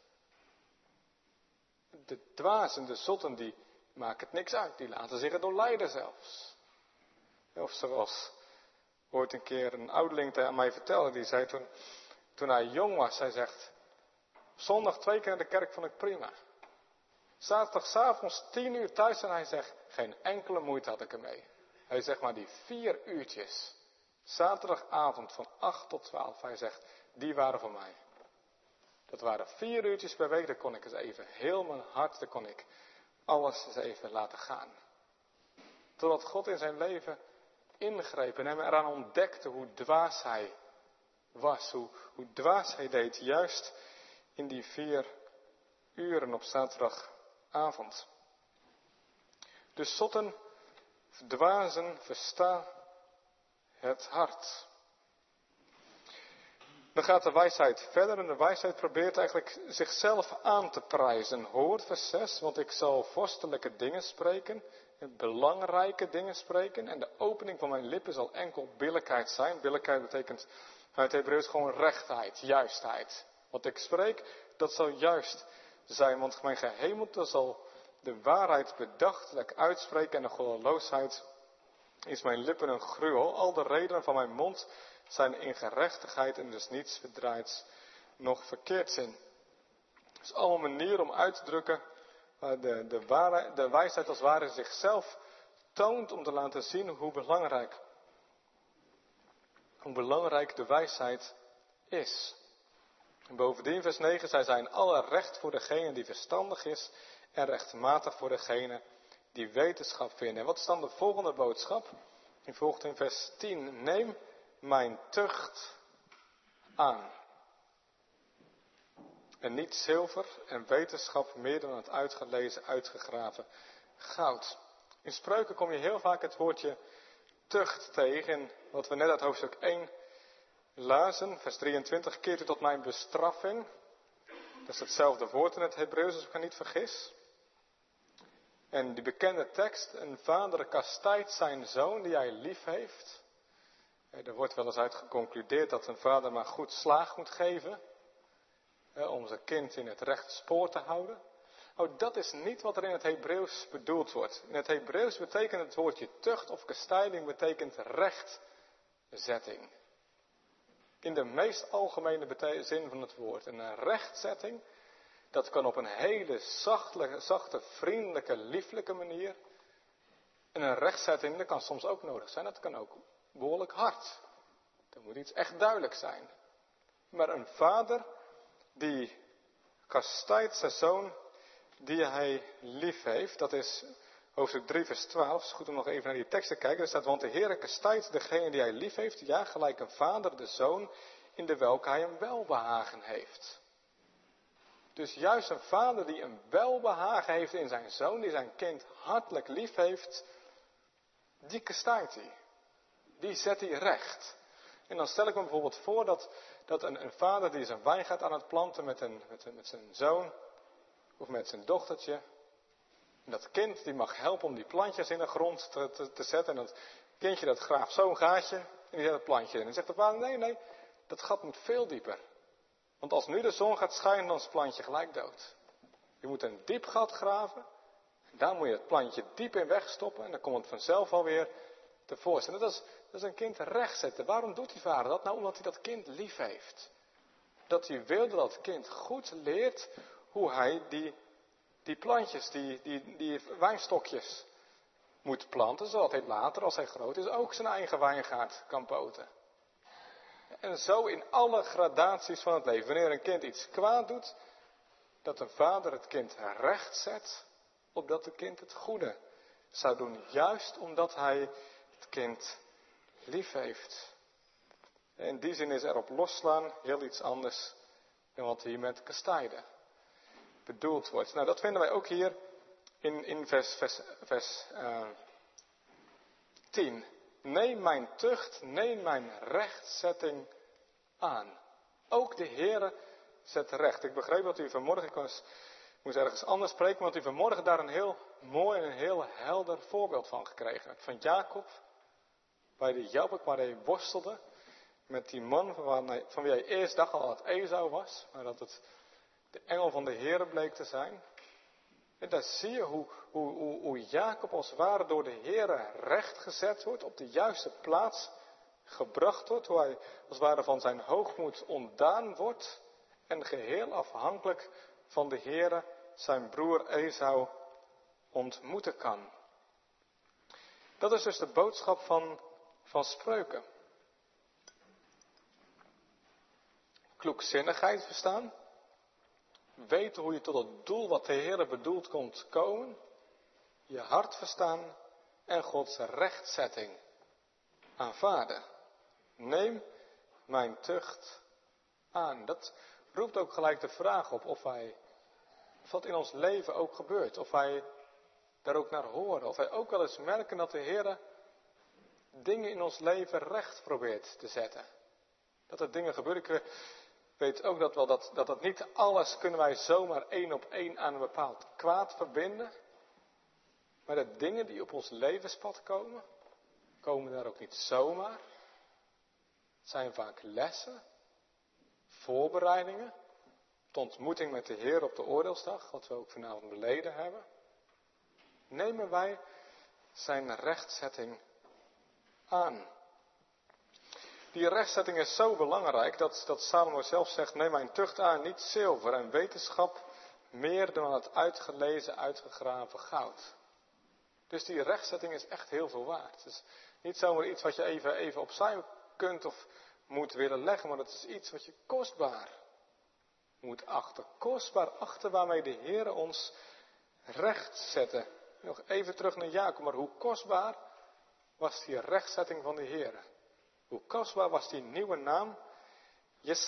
De dwazen, de zotten, die maken het niks uit. Die laten zich erdoor leiden zelfs. Of zoals ooit een keer een ouderling aan mij vertelde. Die zei toen, toen hij jong was, hij zegt, zondag twee keer naar de kerk vond ik prima. Zaterdagavond tien uur thuis en hij zegt, geen enkele moeite had ik ermee. Hij zegt maar die vier uurtjes, zaterdagavond van acht tot twaalf, hij zegt, die waren voor mij. Dat waren vier uurtjes per week, daar kon ik eens even heel mijn hart, daar kon ik alles eens even laten gaan. Totdat God in zijn leven ingreep en hem eraan ontdekte hoe dwaas hij was, hoe, hoe dwaas hij deed, juist in die vier uren op zaterdagavond. Dus zotten, dwazen, versta het hart. Dan gaat de wijsheid verder en de wijsheid probeert eigenlijk zichzelf aan te prijzen. Hoor vers zes, want ik zal vorstelijke dingen spreken, belangrijke dingen spreken en de opening van mijn lippen zal enkel billijkheid zijn. Billijkheid betekent uit het Hebreeuws gewoon rechtheid, juistheid. Wat ik spreek, dat zal juist zijn, want mijn gehemelte zal de waarheid bedachtelijk uitspreken en de goddeloosheid is mijn lippen een gruwel. Al de redenen van mijn mond zijn in gerechtigheid en dus niets verdraaids nog verkeerds in. Het is allemaal een manier om uit te drukken waar de, de, waarheid, de wijsheid als ware zichzelf toont om te laten zien hoe belangrijk, hoe belangrijk de wijsheid is. En bovendien vers negen, zij zijn alle recht voor degene die verstandig is en rechtmatig voor degene die wetenschap vinden. En wat is dan de volgende boodschap? Die volgt in vers tien. Neem mijn tucht aan. En niet zilver en wetenschap meer dan het uitgelezen, uitgegraven goud. In Spreuken kom je heel vaak het woordje tucht tegen. En wat we net uit hoofdstuk één lazen, vers drieëntwintig, keert u tot mijn bestraffing. Dat is hetzelfde woord in het Hebreeuws, als ik me niet vergis. En die bekende tekst, een vader kastijdt zijn zoon die hij lief heeft. Er wordt wel eens uit geconcludeerd dat een vader maar goed slaag moet geven. Om zijn kind in het rechte spoor te houden. Oh, dat is niet wat er in het Hebreeuws bedoeld wordt. In het Hebreeuws betekent het woordje tucht of kastijding betekent rechtzetting. In de meest algemene bete- zin van het woord. En een rechtzetting, dat kan op een hele zachte, zachte, vriendelijke, lieflijke manier. En een rechtzetting, dat kan soms ook nodig zijn. Dat kan ook behoorlijk hard. Er moet iets echt duidelijk zijn. Maar een vader die kastijdt zijn zoon die hij lief heeft. Dat is hoofdstuk drie vers twaalf. Het is goed om nog even naar die tekst te kijken. Er staat, want de Heere kastijdt degene die hij lief heeft. Ja, gelijk een vader de zoon in de welke hij een welbehagen heeft. Dus juist een vader die een welbehagen heeft in zijn zoon, die zijn kind hartelijk lief heeft, die kastijdt hij. Die zet hij recht. En dan stel ik me bijvoorbeeld voor dat, dat een, een vader die zijn wijngaard aan het planten met, een, met, met zijn zoon of met zijn dochtertje. En dat kind die mag helpen om die plantjes in de grond te, te, te zetten. En dat kindje dat graaft zo'n gaatje en die zet het plantje in. En dan zegt de vader, nee, nee, dat gat moet veel dieper. Want als nu de zon gaat schijnen, dan is het plantje gelijk dood. Je moet een diep gat graven. En daar moet je het plantje diep in wegstoppen. En dan komt het vanzelf alweer tevoorschijn. Dat is, dat is een kind rechtzetten. Waarom doet die vader dat? Nou, omdat hij dat kind lief heeft. Dat hij wil dat dat kind goed leert hoe hij die, die plantjes, die, die, die wijnstokjes moet planten. Zodat hij later, als hij groot is, ook zijn eigen wijngaard kan poten. En zo in alle gradaties van het leven. Wanneer een kind iets kwaad doet, dat een vader het kind recht zet, opdat het kind het goede zou doen. Juist omdat hij het kind lief heeft. In die zin is erop losslaan heel iets anders dan wat hier met kastijden bedoeld wordt. Nou, dat vinden wij ook hier in, in vers, vers, vers uh, tien. Neem mijn tucht, neem mijn rechtzetting aan. Ook de Heere zet recht. Ik begreep dat u vanmorgen, ik was, moest ergens anders spreken, want u vanmorgen daar een heel mooi en een heel helder voorbeeld van gekregen hebt. Van Jacob, bij de Jabbok, waar hij worstelde met die man van, hij, van wie hij eerst dacht al dat het Esau was, maar dat het de engel van de Heere bleek te zijn. En daar zie je hoe, hoe, hoe, hoe Jacob als het ware door de Heere rechtgezet wordt, op de juiste plaats gebracht wordt, hoe hij als het ware van zijn hoogmoed ontdaan wordt en geheel afhankelijk van de Heere zijn broer Esau ontmoeten kan. Dat is dus de boodschap van, van Spreuken. Kloekzinnigheid verstaan. Weten hoe je tot het doel wat de Heere bedoelt kunt komen. Je hart verstaan en Gods rechtzetting aanvaarden. Neem mijn tucht aan. Dat roept ook gelijk de vraag op of wij, of dat in ons leven ook gebeurt. Of wij daar ook naar horen. Of wij ook wel eens merken dat de Heere dingen in ons leven recht probeert te zetten. Dat er dingen gebeuren. Ik weet ook dat wel dat, dat dat niet alles kunnen wij zomaar één op één aan een bepaald kwaad verbinden. Maar de dingen die op ons levenspad komen, komen daar ook niet zomaar. Het zijn vaak lessen, voorbereidingen, de ontmoeting met de Heer op de oordeelsdag, wat we ook vanavond beleden hebben. Nemen wij zijn rechtzetting aan. Die rechtzetting is zo belangrijk dat, dat Salomo zelf zegt, neem mijn tucht aan, niet zilver en wetenschap meer dan het uitgelezen, uitgegraven goud. Dus die rechtzetting is echt heel veel waard. Het is niet zomaar iets wat je even, even opzij kunt of moet willen leggen, maar het is iets wat je kostbaar moet achten. Kostbaar achten waarmee de Heer ons recht zette. Nog even terug naar Jacob, maar hoe kostbaar was die rechtzetting van de Heer? Hoe kostbaar was die nieuwe naam,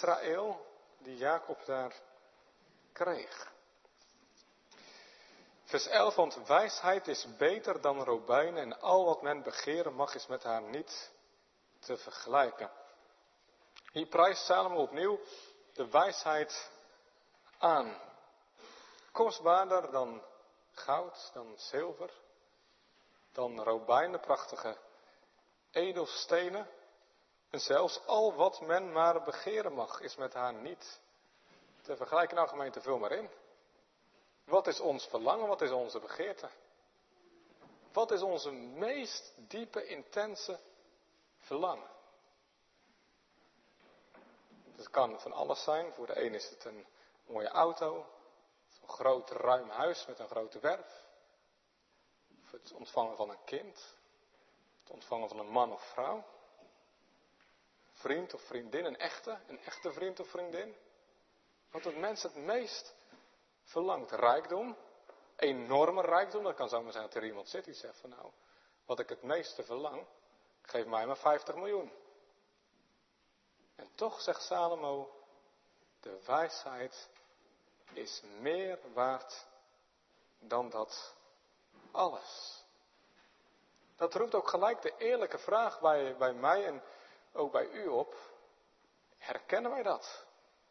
Israël, die Jacob daar kreeg? Vers elf, want wijsheid is beter dan robijnen en al wat men begeren mag is met haar niet te vergelijken. Hier prijst Salomo opnieuw de wijsheid aan. Kostbaarder dan goud, dan zilver, dan robijnen, prachtige edelstenen. En zelfs al wat men maar begeren mag is met haar niet te vergelijken. Nou gemeente, vul maar in. Wat is ons verlangen? Wat is onze begeerte? Wat is onze meest diepe, intense verlangen? Het kan van alles zijn. Voor de een is het een mooie auto. Een groot ruim huis met een grote werf. Of het ontvangen van een kind. Het ontvangen van een man of vrouw. Vriend of vriendin, een echte, een echte vriend of vriendin. Wat het mens het meest verlangt. Rijkdom, enorme rijkdom. Dat kan zomaar zijn dat er iemand zit die zegt van nou, wat ik het meeste verlang, geef mij maar vijftig miljoen. En toch zegt Salomo, de wijsheid is meer waard dan dat alles. Dat roept ook gelijk de eerlijke vraag bij, bij mij en ook bij u op. Herkennen wij dat?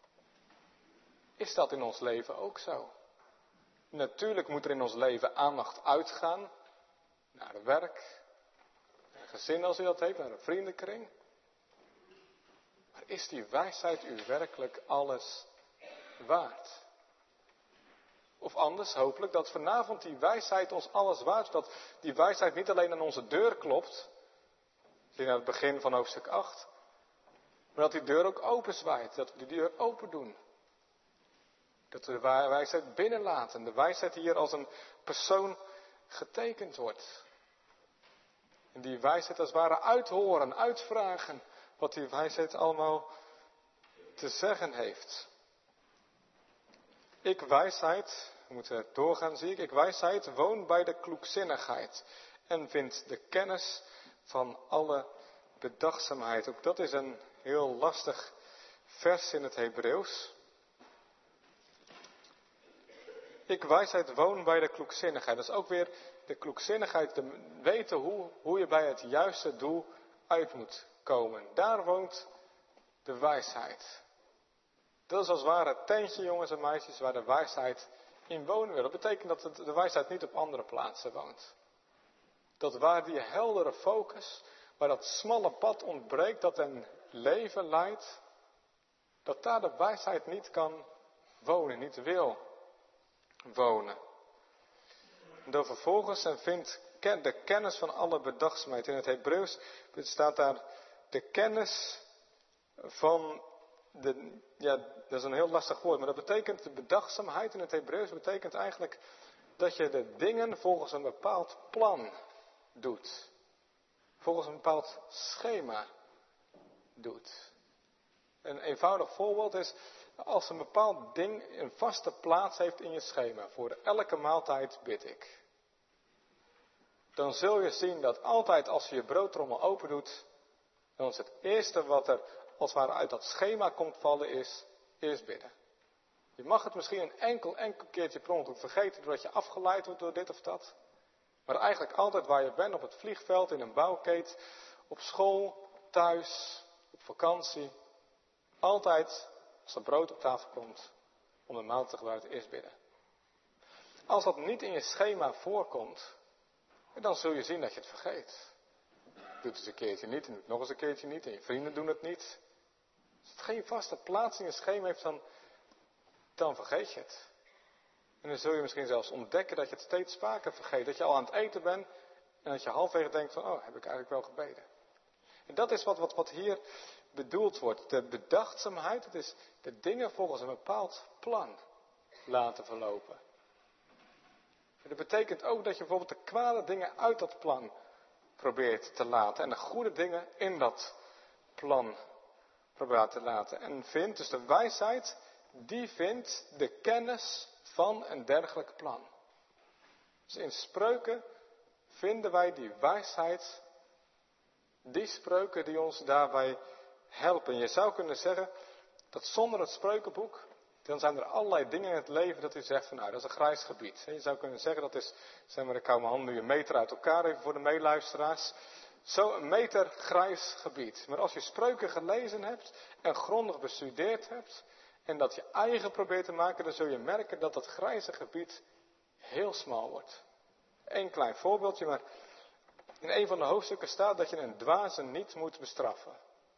Is dat in ons leven ook zo? Natuurlijk moet er in ons leven aandacht uitgaan. Naar het werk. Naar een gezin als u dat heeft. Naar een vriendenkring. Maar is die wijsheid u werkelijk alles waard? Of anders, hopelijk, dat vanavond die wijsheid ons alles waard is. Dat die wijsheid niet alleen aan onze deur klopt. Zie naar het begin van hoofdstuk acht. Maar dat die deur ook openzwaait. Dat we die deur open doen. Dat we de wijsheid binnenlaten. De wijsheid hier als een persoon getekend wordt. En die wijsheid als het ware uithoren, uitvragen. Wat die wijsheid allemaal te zeggen heeft. Ik wijsheid, we moeten doorgaan zie ik. Ik wijsheid woon bij de kloekzinnigheid. En vind de kennis van alle bedachtzaamheid. Ook dat is een heel lastig vers in het Hebreeuws. Ik wijsheid woon bij de kloekzinnigheid. Dat is ook weer de kloekzinnigheid, te weten hoe, hoe je bij het juiste doel uit moet komen. Daar woont de wijsheid. Dat is als het ware het tentje, jongens en meisjes, waar de wijsheid in wonen wil. Dat betekent dat het, de wijsheid niet op andere plaatsen woont. Dat waar die heldere focus, waar dat smalle pad ontbreekt, dat een leven leidt, dat daar de wijsheid niet kan wonen, niet wil wonen. En dan vervolgens en vindt de kennis van alle bedachtzaamheid. In het Hebreeuws staat daar de kennis van de, ja, dat is een heel lastig woord, maar dat betekent de bedachtzaamheid in het Hebreeuws betekent eigenlijk dat je de dingen volgens een bepaald plan doet. Volgens een bepaald schema doet. Een eenvoudig voorbeeld is als een bepaald ding een vaste plaats heeft in je schema. Voor elke maaltijd bid ik. Dan zul je zien dat altijd als je je broodtrommel open doet, dan is het eerste wat er als het ware uit dat schema komt vallen is, eerst bidden. Je mag het misschien een enkel, enkel keertje per ongeluk vergeten doordat je afgeleid wordt door dit of dat. Maar eigenlijk altijd waar je bent, op het vliegveld, in een bouwkeet, op school, thuis, op vakantie. Altijd als er brood op tafel komt, om de maaltijd te gebruiken, eerst bidden. Als dat niet in je schema voorkomt, dan zul je zien dat je het vergeet. Doet het eens een keertje niet en doet het nog eens een keertje niet en je vrienden doen het niet. Als het geen vaste plaats in je schema heeft, dan, dan vergeet je het. En dan zul je misschien zelfs ontdekken dat je het steeds vaker vergeet. Dat je al aan het eten bent en dat je halverwege denkt van, oh, heb ik eigenlijk wel gebeden. En dat is wat, wat, wat hier bedoeld wordt. De bedachtzaamheid, het is de dingen volgens een bepaald plan laten verlopen. En dat betekent ook dat je bijvoorbeeld de kwade dingen uit dat plan probeert te laten. En de goede dingen in dat plan probeert te laten. En vindt, dus de wijsheid, die vindt de kennis van een dergelijk plan. Dus in spreuken vinden wij die wijsheid, die spreuken die ons daarbij helpen. Je zou kunnen zeggen dat zonder het spreukenboek Dan zijn er allerlei dingen in het leven dat u zegt van nou, dat is een grijs gebied. Je zou kunnen zeggen dat is, zeg maar, ik hou mijn handen nu een meter uit elkaar even voor de meeluisteraars. Zo een meter grijs gebied. Maar als je Spreuken gelezen hebt en grondig bestudeerd hebt en dat je eigen probeert te maken, dan zul je merken dat dat grijze gebied heel smal wordt. Eén klein voorbeeldje, maar in een van de hoofdstukken staat dat je een dwaze niet moet bestraffen.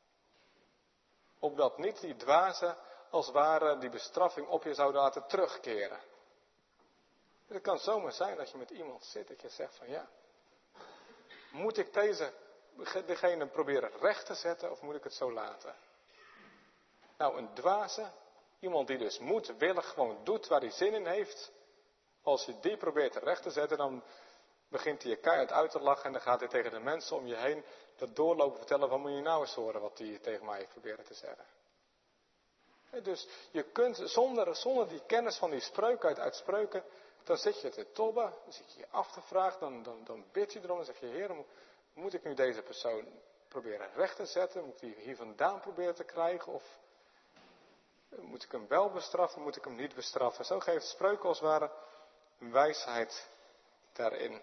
Opdat niet die dwaze als het ware die bestraffing op je zou laten terugkeren. Het kan zomaar zijn dat je met iemand zit dat je zegt van ja, moet ik deze, degene proberen recht te zetten of moet ik het zo laten? Nou, een dwaze, iemand die dus moedwillig gewoon doet waar hij zin in heeft. Als je die probeert recht te zetten, dan begint hij je keihard uit te lachen en dan gaat hij tegen de mensen om je heen dat doorlopen vertellen van moet je nou eens horen wat hij tegen mij heeft proberen te zeggen. Dus je kunt zonder, zonder die kennis van die spreuken uit, uit spreuken, dan zit je te tobben, dan zit je je af te vragen, dan, dan, dan bid je erom en zeg je, Heer, moet ik nu deze persoon proberen recht te zetten? Moet ik die hier vandaan proberen te krijgen? Of moet ik hem wel bestraffen? Moet ik hem niet bestraffen? Zo geeft spreuken als het ware wijsheid daarin.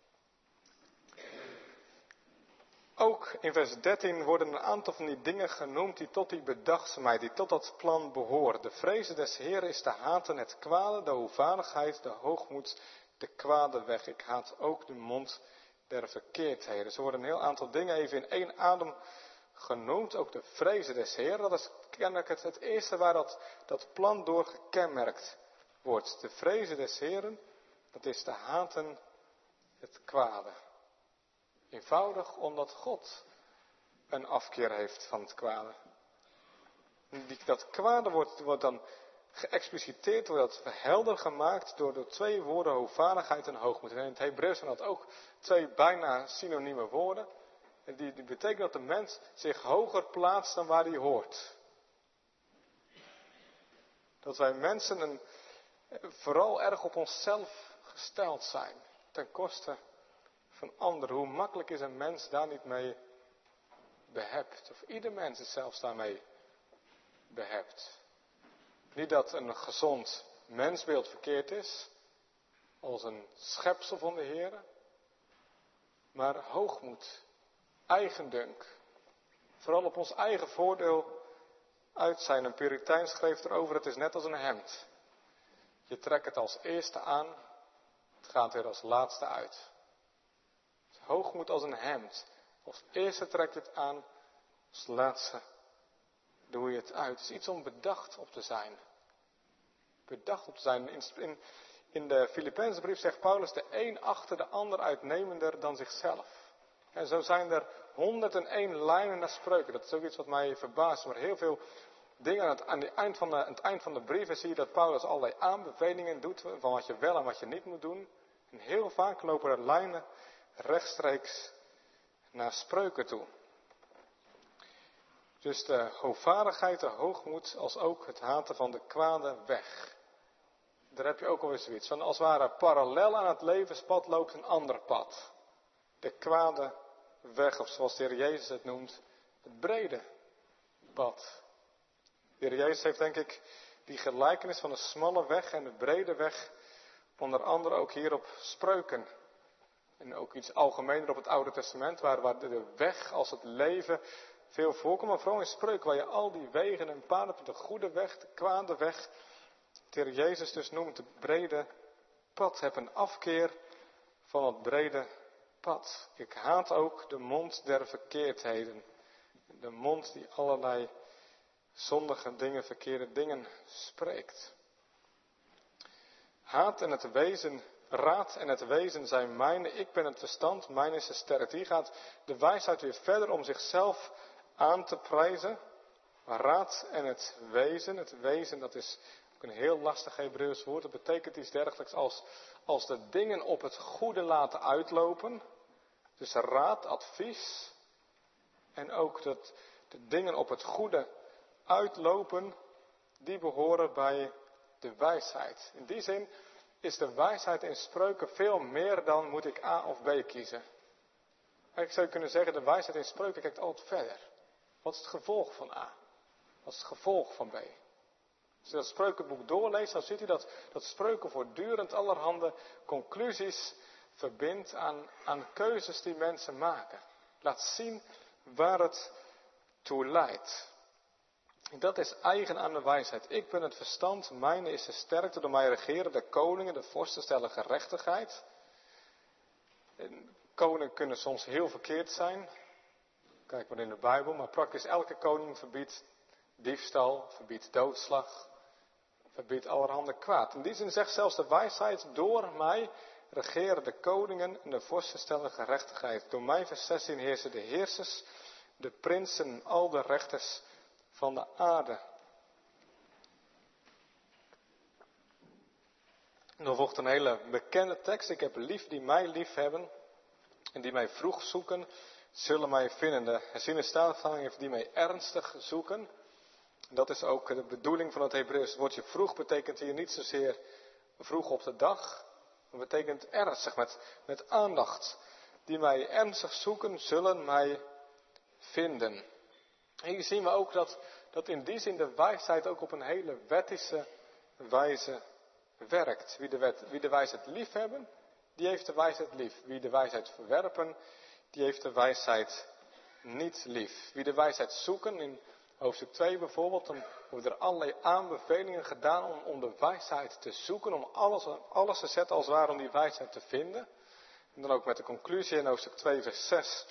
Ook in vers dertien worden een aantal van die dingen genoemd die tot die bedachtzaamheid, die tot dat plan behoren. De vrezen des Heeren is te haten het kwade, de hoevaardigheid, de hoogmoed, de kwade weg. Ik haat ook de mond der verkeerdheden. Zo worden een heel aantal dingen even in één adem genoemd. Ook de vrezen des Heeren, dat is kennelijk het, het eerste waar dat, dat plan door gekenmerkt wordt. De vrezen des Heeren, dat is te haten het kwade. Eenvoudig omdat God een afkeer heeft van het kwade. Die, dat kwade wordt, wordt dan geëxpliciteerd, wordt dat verhelder gemaakt door de twee woorden hoogvaardigheid en hoogmoed. En in het Hebreeuws zijn dat ook twee bijna synonieme woorden. En die, die betekenen dat de mens zich hoger plaatst dan waar hij hoort. Dat wij mensen een, vooral erg op onszelf gesteld zijn, ten koste van anderen. Hoe makkelijk is een mens daar niet mee behept? Of ieder mens is zelfs daarmee behept. Niet dat een gezond mensbeeld verkeerd is, als een schepsel van de Heer, maar hoogmoed, eigendunk, vooral op ons eigen voordeel uit zijn. Een Puritijn schreef erover, het is net als een hemd. Je trekt het als eerste aan, het gaat weer als laatste uit. Hoogmoed als een hemd. Als eerste trek je het aan, als laatste doe je het uit. Het is iets om bedacht op te zijn. Bedacht op te zijn. In, in, in de Filipijnse brief zegt Paulus, de een achter de ander uitnemender dan zichzelf. En zo zijn er honderdéén lijnen naar spreuken. Dat is ook iets wat mij verbaast. Maar heel veel dingen aan het, aan het, eind, van de, aan het eind van de brieven zie je dat Paulus allerlei aanbevelingen doet van wat je wel en wat je niet moet doen. En heel vaak lopen er lijnen rechtstreeks naar spreuken toe. Dus de hoogvaardigheid, de hoogmoed, als ook het haten van de kwade weg. Daar heb je ook alweer zoiets van, als het ware parallel aan het levenspad loopt een ander pad. De kwade weg, of zoals de Heer Jezus het noemt, het brede pad. De Heer Jezus heeft denk ik die gelijkenis van de smalle weg en de brede weg, onder andere ook hier op spreuken. En ook iets algemener op het Oude Testament, waar, waar de weg als het leven veel voorkomt. Maar vooral in spreuken, waar je al die wegen en paden hebt, de goede weg, de kwade weg. De Heer Jezus dus noemt het brede pad. Heb een afkeer van het brede pad. Ik haat ook de mond der verkeerdheden. De mond die allerlei zondige dingen, verkeerde dingen spreekt. Haat en het wezen, raad en het wezen zijn mijne, ik ben het verstand, mijn is de sterkte. Hier gaat de wijsheid weer verder om zichzelf aan te prijzen. Raad en het wezen, het wezen dat is ook een heel lastig Hebreeuws woord. Dat betekent iets dergelijks als, als de dingen op het goede laten uitlopen. Dus raad, advies. En ook dat de dingen op het goede uitlopen, die behoren bij de wijsheid. In die zin is de wijsheid in spreuken veel meer dan moet ik A of B kiezen. Eigenlijk zou je kunnen zeggen, de wijsheid in spreuken kijkt altijd verder. Wat is het gevolg van A? Wat is het gevolg van B? Als je dat spreukenboek doorleest, dan ziet u dat, dat spreuken voortdurend allerhande conclusies verbindt aan, aan keuzes die mensen maken. Laat zien waar het toe leidt. En dat is eigen aan de wijsheid. Ik ben het verstand, mijne is de sterkte, door mij regeren de koningen, de vorsten stellen gerechtigheid. En koningen kunnen soms heel verkeerd zijn. Kijk maar in de Bijbel, maar praktisch elke koning verbiedt diefstal, verbiedt doodslag, verbiedt allerhande kwaad. In die zin zegt zelfs de wijsheid, door mij regeren de koningen en de vorsten stellen gerechtigheid. Door mij, vers zestien, heersen de heersers, de prinsen en al de rechters van de aarde. Dan volgt een hele bekende tekst. Ik heb lief die mij lief hebben en die mij vroeg zoeken, zullen mij vinden. De herziene staatvertaling heeft die mij ernstig zoeken. Dat is ook de bedoeling van het Hebreeuws. Het woordje vroeg betekent hier niet zozeer vroeg op de dag. Het betekent ernstig, met, met aandacht. Die mij ernstig zoeken, zullen mij vinden. En hier zien we ook dat, dat in die zin de wijsheid ook op een hele wettische wijze werkt. Wie de, wet, wie de wijsheid lief hebben, die heeft de wijsheid lief. Wie de wijsheid verwerpen, die heeft de wijsheid niet lief. Wie de wijsheid zoeken, in hoofdstuk twee bijvoorbeeld, dan worden er allerlei aanbevelingen gedaan om, om de wijsheid te zoeken, om alles, alles te zetten als het ware om die wijsheid te vinden. En dan ook met de conclusie in hoofdstuk twee vers zes,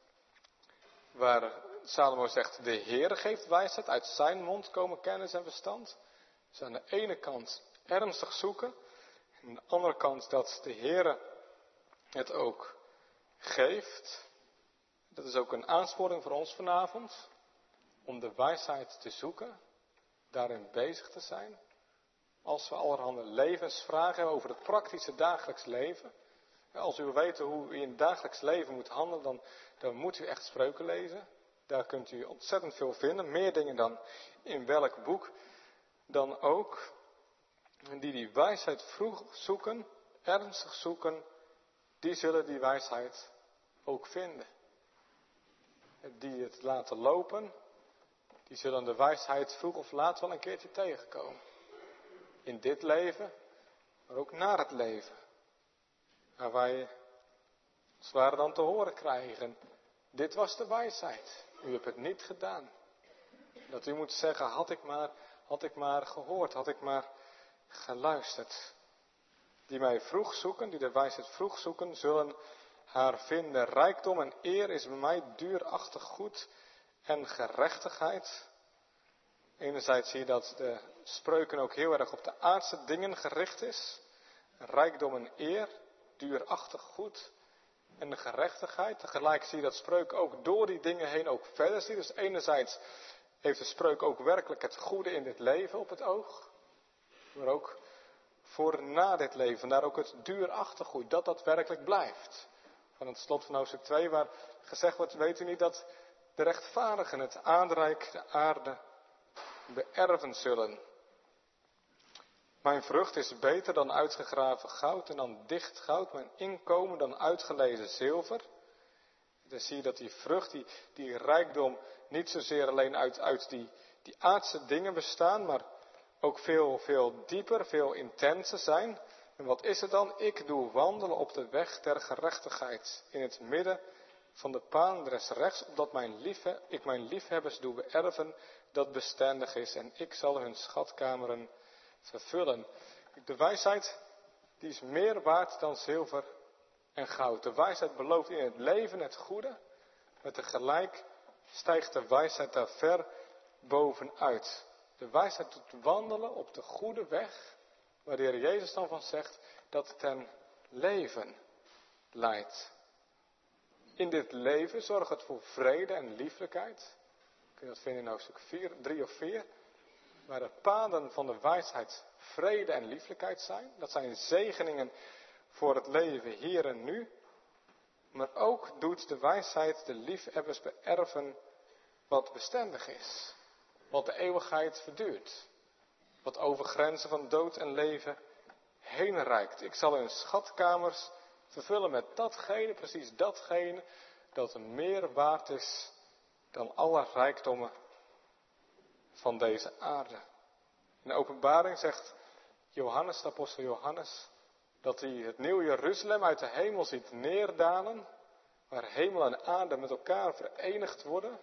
waar Salomo zegt, de Heere geeft wijsheid, uit zijn mond komen kennis en verstand. Dus aan de ene kant ernstig zoeken, en aan de andere kant dat de Heere het ook geeft. Dat is ook een aansporing voor ons vanavond, om de wijsheid te zoeken, daarin bezig te zijn. Als we allerhande levensvragen hebben over het praktische dagelijks leven. Als u wil weten hoe u in het dagelijks leven moet handelen, dan, dan moet u echt spreuken lezen. Daar kunt u ontzettend veel vinden, meer dingen dan in welk boek dan ook. En die die wijsheid vroeg zoeken, ernstig zoeken, die zullen die wijsheid ook vinden. Die het laten lopen, die zullen de wijsheid vroeg of laat wel een keertje tegenkomen. In dit leven, maar ook na het leven. Waar wij als het ware dan te horen krijgen, dit was de wijsheid. U hebt het niet gedaan. Dat u moet zeggen, had ik maar, had ik maar gehoord, had ik maar geluisterd. Die mij vroeg zoeken, die de wijsheid vroeg zoeken, zullen haar vinden. Rijkdom en eer is bij mij duurachtig goed en gerechtigheid. Enerzijds zie je dat de spreuken ook heel erg op de aardse dingen gericht is. Rijkdom en eer, duurachtig goed en de gerechtigheid. Tegelijk zie je dat spreuk ook door die dingen heen ook verder ziet. Dus enerzijds heeft de spreuk ook werkelijk het goede in dit leven op het oog. Maar ook voor na dit leven. Vandaar ook het duurachtig goed, dat dat werkelijk blijft. Van het slot van hoofdstuk twee waar gezegd wordt, weet u niet dat de rechtvaardigen het aardrijk, de aarde, beërven zullen. Mijn vrucht is beter dan uitgegraven goud en dan dicht goud. Mijn inkomen dan uitgelezen zilver. Dan zie je dat die vrucht, die, die rijkdom, niet zozeer alleen uit, uit die, die aardse dingen bestaan, maar ook veel, veel dieper, veel intenser zijn. En wat is het dan? Ik doe wandelen op de weg der gerechtigheid. In het midden van de paden des rechts, opdat mijn liefhe, ik mijn liefhebbers doe beërven dat bestendig is. En ik zal hun schatkameren vervullen. De wijsheid, die is meer waard dan zilver en goud. De wijsheid belooft in het leven het goede, maar tegelijk stijgt de wijsheid daar ver bovenuit. De wijsheid doet wandelen op de goede weg, waar de Heer Jezus dan van zegt dat het ten leven leidt. In dit leven zorgt het voor vrede en lieflijkheid. Kun je dat vinden in hoofdstuk vier, drie of vier. Waar de paden van de wijsheid vrede en lieflijkheid zijn. Dat zijn zegeningen voor het leven hier en nu. Maar ook doet de wijsheid de liefhebbers beërven wat bestendig is. Wat de eeuwigheid verduurt. Wat over grenzen van dood en leven heen reikt. Ik zal hun schatkamers vervullen met datgene, precies datgene, dat meer waard is dan alle rijkdommen van deze aarde. In de Openbaring zegt Johannes, de apostel Johannes, dat hij het nieuwe Jeruzalem uit de hemel ziet neerdalen, waar hemel en aarde met elkaar verenigd worden.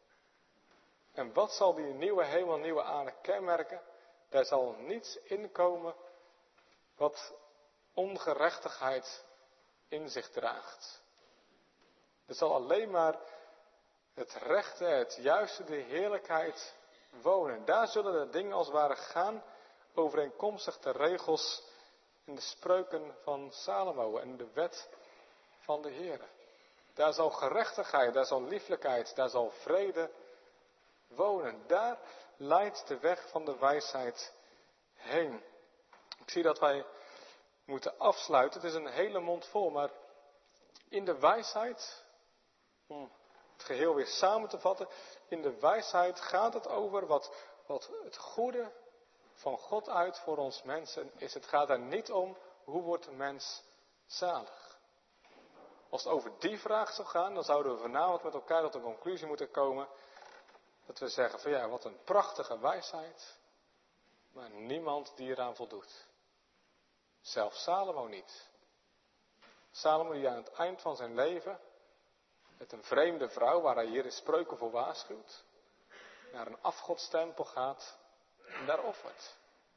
En wat zal die nieuwe hemel en nieuwe aarde kenmerken? Daar zal niets in komen wat ongerechtigheid in zich draagt. Er zal alleen maar het rechte, het juiste, de heerlijkheid wonen. Daar zullen de dingen als het ware gaan overeenkomstig de regels en de spreuken van Salomo en de wet van de Heer. Daar zal gerechtigheid, daar zal lieflijkheid, daar zal vrede wonen. Daar leidt de weg van de wijsheid heen. Ik zie dat wij moeten afsluiten. Het is een hele mond vol, maar in de wijsheid, om het geheel weer samen te vatten, in de wijsheid gaat het over wat, wat het goede van God uit voor ons mensen is. Het gaat er niet om hoe wordt de mens zalig. Als het over die vraag zou gaan, dan zouden we vanavond met elkaar tot een conclusie moeten komen. Dat we zeggen van ja, wat een prachtige wijsheid. Maar niemand die eraan voldoet. Zelfs Salomo niet. Salomo die aan het eind van zijn leven met een vreemde vrouw, waar hij hier in Spreuken voor waarschuwt, naar een afgodstempel gaat en daar offert.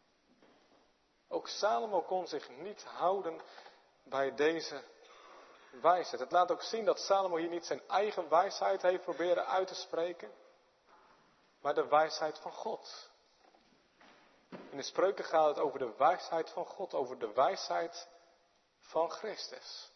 Ook Salomo kon zich niet houden bij deze wijsheid. Het laat ook zien dat Salomo hier niet zijn eigen wijsheid heeft proberen uit te spreken, maar de wijsheid van God. In de Spreuken gaat het over de wijsheid van God, over de wijsheid van Christus.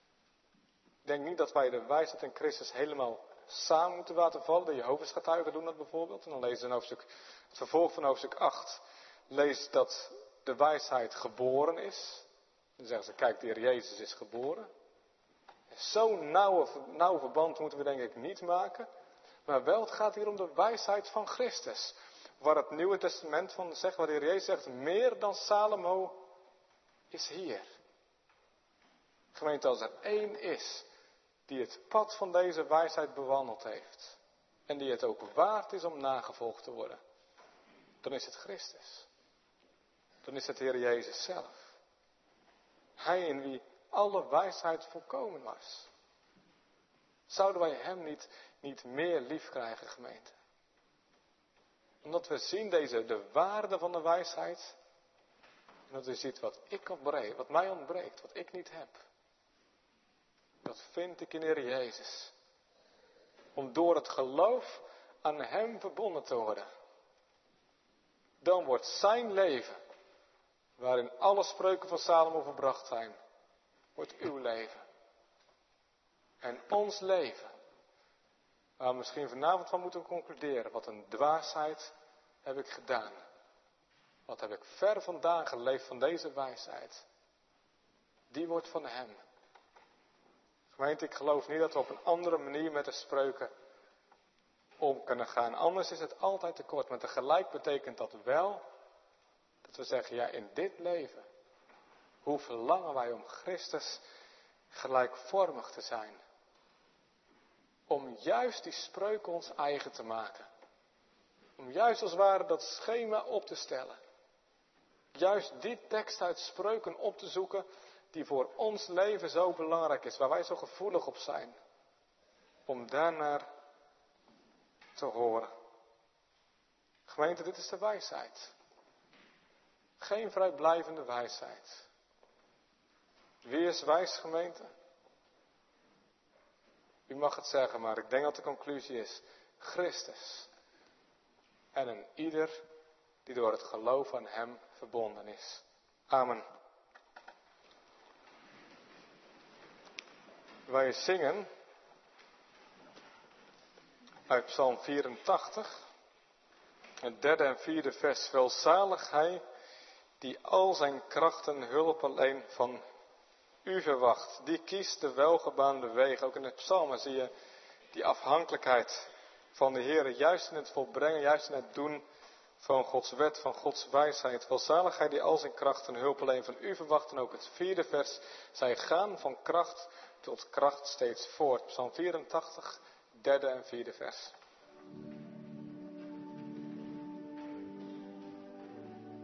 Ik denk niet dat wij de wijsheid en Christus helemaal samen moeten laten vallen. De Jehovah's-getuigen doen dat bijvoorbeeld. En dan lezen ze in hoofdstuk, het vervolg van hoofdstuk acht, leest dat de wijsheid geboren is. Dan zeggen ze, kijk, de Heer Jezus is geboren. Zo'n nauwe, nauw verband moeten we denk ik niet maken. Maar wel, het gaat hier om de wijsheid van Christus. Waar het Nieuwe Testament van zegt, waar de Heer Jezus zegt, meer dan Salomo is hier. Gemeente, als er één is die het pad van deze wijsheid bewandeld heeft. En die het ook waard is om nagevolgd te worden. Dan is het Christus. Dan is het de Heer Jezus zelf. Hij in wie alle wijsheid volkomen was. Zouden wij hem niet, niet meer lief krijgen, gemeente? Omdat we zien deze, de waarde van de wijsheid. En dat u ziet wat ik ontbreek, wat mij ontbreekt, wat ik niet heb. Dat vind ik in de Heer Jezus. Om door het geloof aan hem verbonden te worden. Dan wordt zijn leven, waarin alle spreuken van Salomo verbracht zijn, wordt uw leven. En ons leven, waar we misschien vanavond van moeten concluderen, wat een dwaasheid heb ik gedaan. Wat heb ik ver vandaan geleefd van deze wijsheid. Die wordt van hem. Gemeente, ik geloof niet dat we op een andere manier met de spreuken om kunnen gaan. Anders is het altijd tekort. Maar tegelijk betekent dat wel dat we zeggen, ja, in dit leven, hoe verlangen wij om Christus gelijkvormig te zijn. Om juist die spreuken ons eigen te maken. Om juist als het ware dat schema op te stellen. Juist die tekst uit spreuken op te zoeken die voor ons leven zo belangrijk is, waar wij zo gevoelig op zijn. Om daarnaar te horen. Gemeente, dit is de wijsheid. Geen vrijblijvende wijsheid. Wie is wijs, gemeente? U mag het zeggen, maar ik denk dat de conclusie is Christus. En een ieder die door het geloof aan hem verbonden is. Amen. Wij zingen uit Psalm vierentachtig, het derde en vierde vers. Welzalig hij die al zijn krachten hulp alleen van u verwacht. Die kiest de welgebaande wegen. Ook in het psalmen zie je die afhankelijkheid van de Heer. Juist in het volbrengen, juist in het doen van Gods wet, van Gods wijsheid. Welzalig hij die al zijn krachten hulp alleen van u verwacht. En ook het vierde vers. Zij gaan van kracht tot kracht steeds voort. Psalm vierentachtig, derde en vierde vers.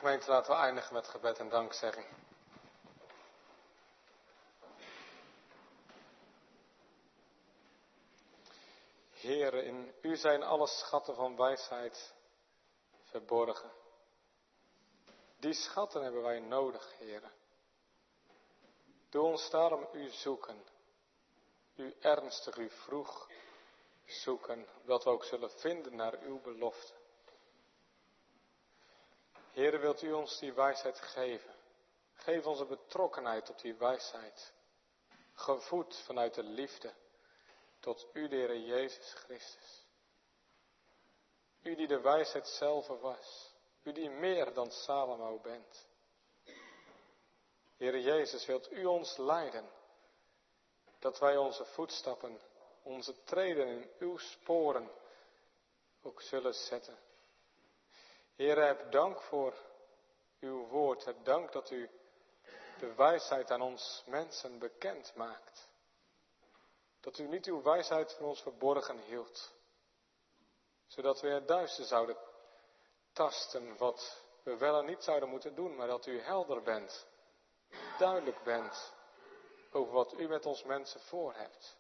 Gemeente, laten we eindigen met gebed en dankzegging. Heere, in u zijn alle schatten van wijsheid verborgen. Die schatten hebben wij nodig, Heere. Doe ons daarom u zoeken, u ernstig, u vroeg zoeken, dat we ook zullen vinden naar uw belofte. Heere, wilt u ons die wijsheid geven? Geef onze betrokkenheid op die wijsheid, gevoed vanuit de liefde tot u, de Heere Jezus Christus. U die de wijsheid zelf was, u die meer dan Salomo bent. Heere Jezus, wilt u ons leiden, dat wij onze voetstappen, onze treden in uw sporen ook zullen zetten. Heere, heb dank voor uw woord, heb dank dat u de wijsheid aan ons mensen bekend maakt. Dat u niet uw wijsheid voor ons verborgen hield, zodat we het duister zouden tasten wat we wel en niet zouden moeten doen, maar dat u helder bent, duidelijk bent over wat u met ons mensen voor hebt.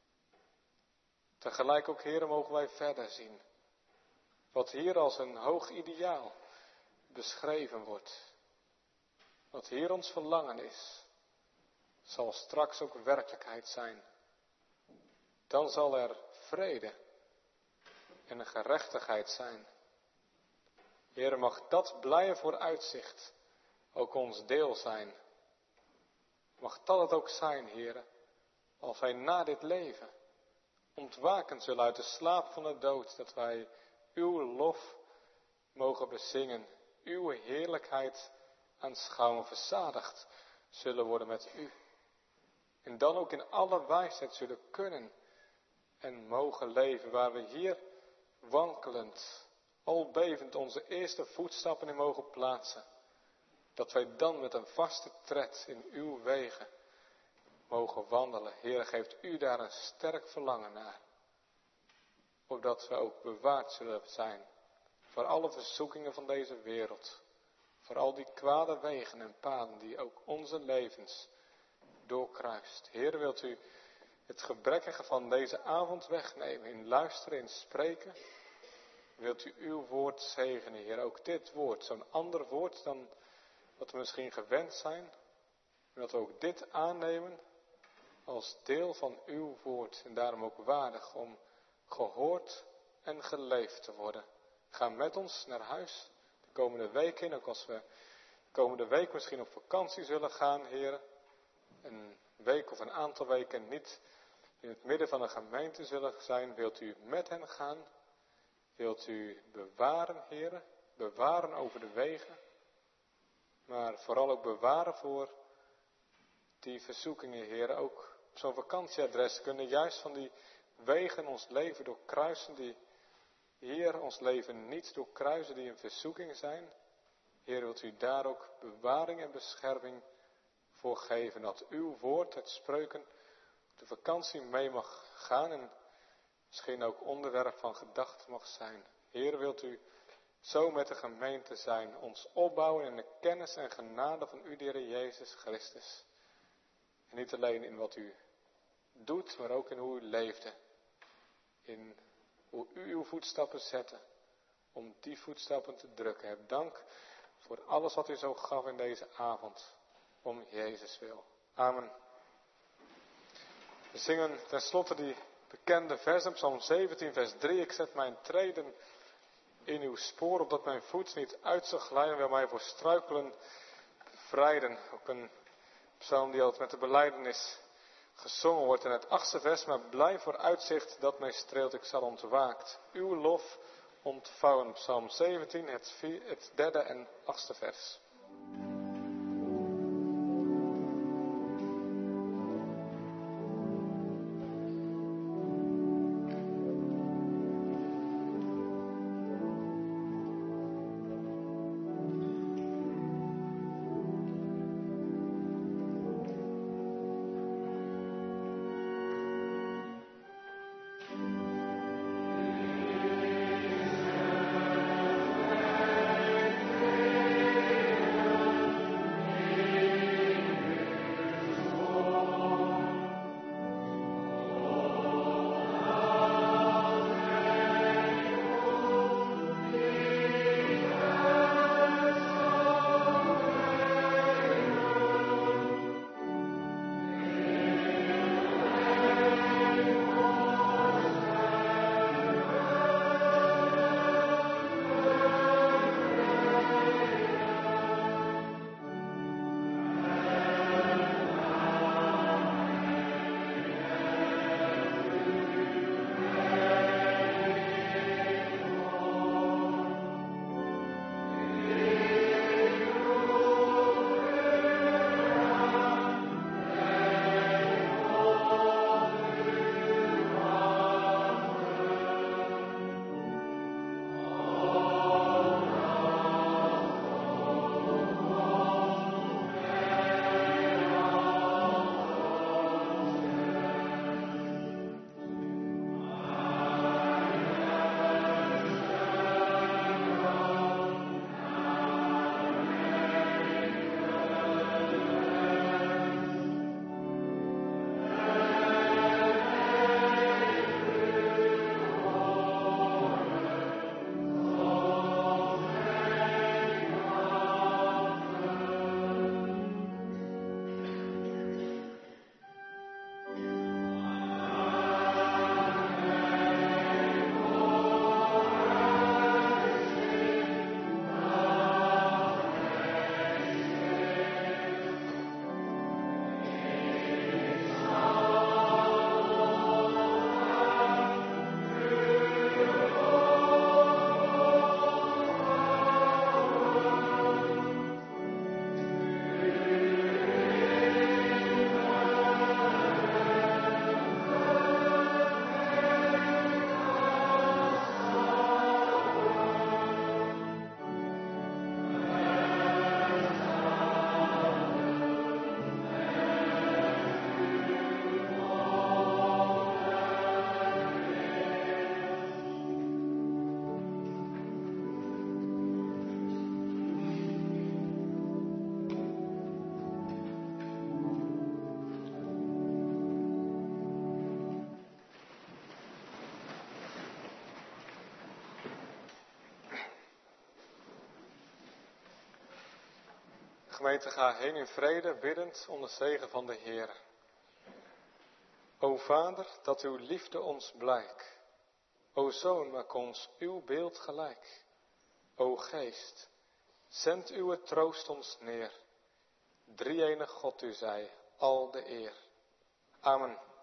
Tegelijk ook, Heere, mogen wij verder zien wat hier als een hoog ideaal beschreven wordt. Wat hier ons verlangen is, zal straks ook werkelijkheid zijn. Dan zal er vrede en een gerechtigheid zijn. Heere, mag dat blije vooruitzicht ook ons deel zijn. Mag dat het ook zijn, Heere, als wij na dit leven ontwaken zullen uit de slaap van de dood, dat wij uw lof mogen bezingen, uw heerlijkheid aanschouwen, verzadigd zullen worden met u. En dan ook in alle wijsheid zullen kunnen en mogen leven, waar we hier wankelend, al bevend onze eerste voetstappen in mogen plaatsen. Dat wij dan met een vaste tred in uw wegen mogen wandelen. Heer, geeft u daar een sterk verlangen naar. Opdat we ook bewaard zullen zijn voor alle verzoekingen van deze wereld. Voor al die kwade wegen en paden die ook onze levens doorkruist. Heer, wilt u het gebrekkige van deze avond wegnemen, in luisteren, in spreken. Wilt u uw woord zegenen, Heer, ook dit woord, zo'n ander woord dan wat we misschien gewend zijn. En dat we ook dit aannemen als deel van uw woord en daarom ook waardig om gehoord en geleefd te worden. Ga met ons naar huis de komende week in, ook als we de komende week misschien op vakantie zullen gaan, Heer. Een week of een aantal weken niet in het midden van een gemeente zullen zijn. Wilt u met hen gaan? Wilt u bewaren, Heer? Bewaren over de wegen. Maar vooral ook bewaren voor die verzoekingen, Heer. Ook op zo'n vakantieadres kunnen juist van die wegen ons leven doorkruisen, die Heer ons leven niet doorkruisen, die een verzoeking zijn. Heer, wilt u daar ook bewaring en bescherming voor geven, dat uw woord, het spreuken, op de vakantie mee mag gaan en misschien ook onderwerp van gedachten mag zijn. Heer, wilt u zo met de gemeente zijn, ons opbouwen in de kennis en genade van u, de Heer Jezus Christus. En niet alleen in wat u doet, maar ook in hoe u leefde. In hoe u uw voetstappen zette, om die voetstappen te drukken. Heb dank voor alles wat u zo gaf in deze avond, om Jezus wil. Amen. We zingen tenslotte die bekende vers, Psalm zeventien, vers drie. Ik zet mijn treden in uw spoor, opdat mijn voet niet uit zal glijden, wil mij voor struikelen bevrijden. Ook een psalm die altijd met de belijdenis gezongen wordt in het achtste vers, maar blij voor uitzicht dat mij streelt, ik zal ontwaakt uw lof ontvouwen. Psalm zeventien, het, vier, het derde en achtste vers. Gemeente, ga heen in vrede, biddend om de zegen van de Heer. O Vader, dat uw liefde ons blijk. O Zoon, maak ons uw beeld gelijk. O Geest, zend uw troost ons neer. Drie-enig God u zij, al de eer. Amen.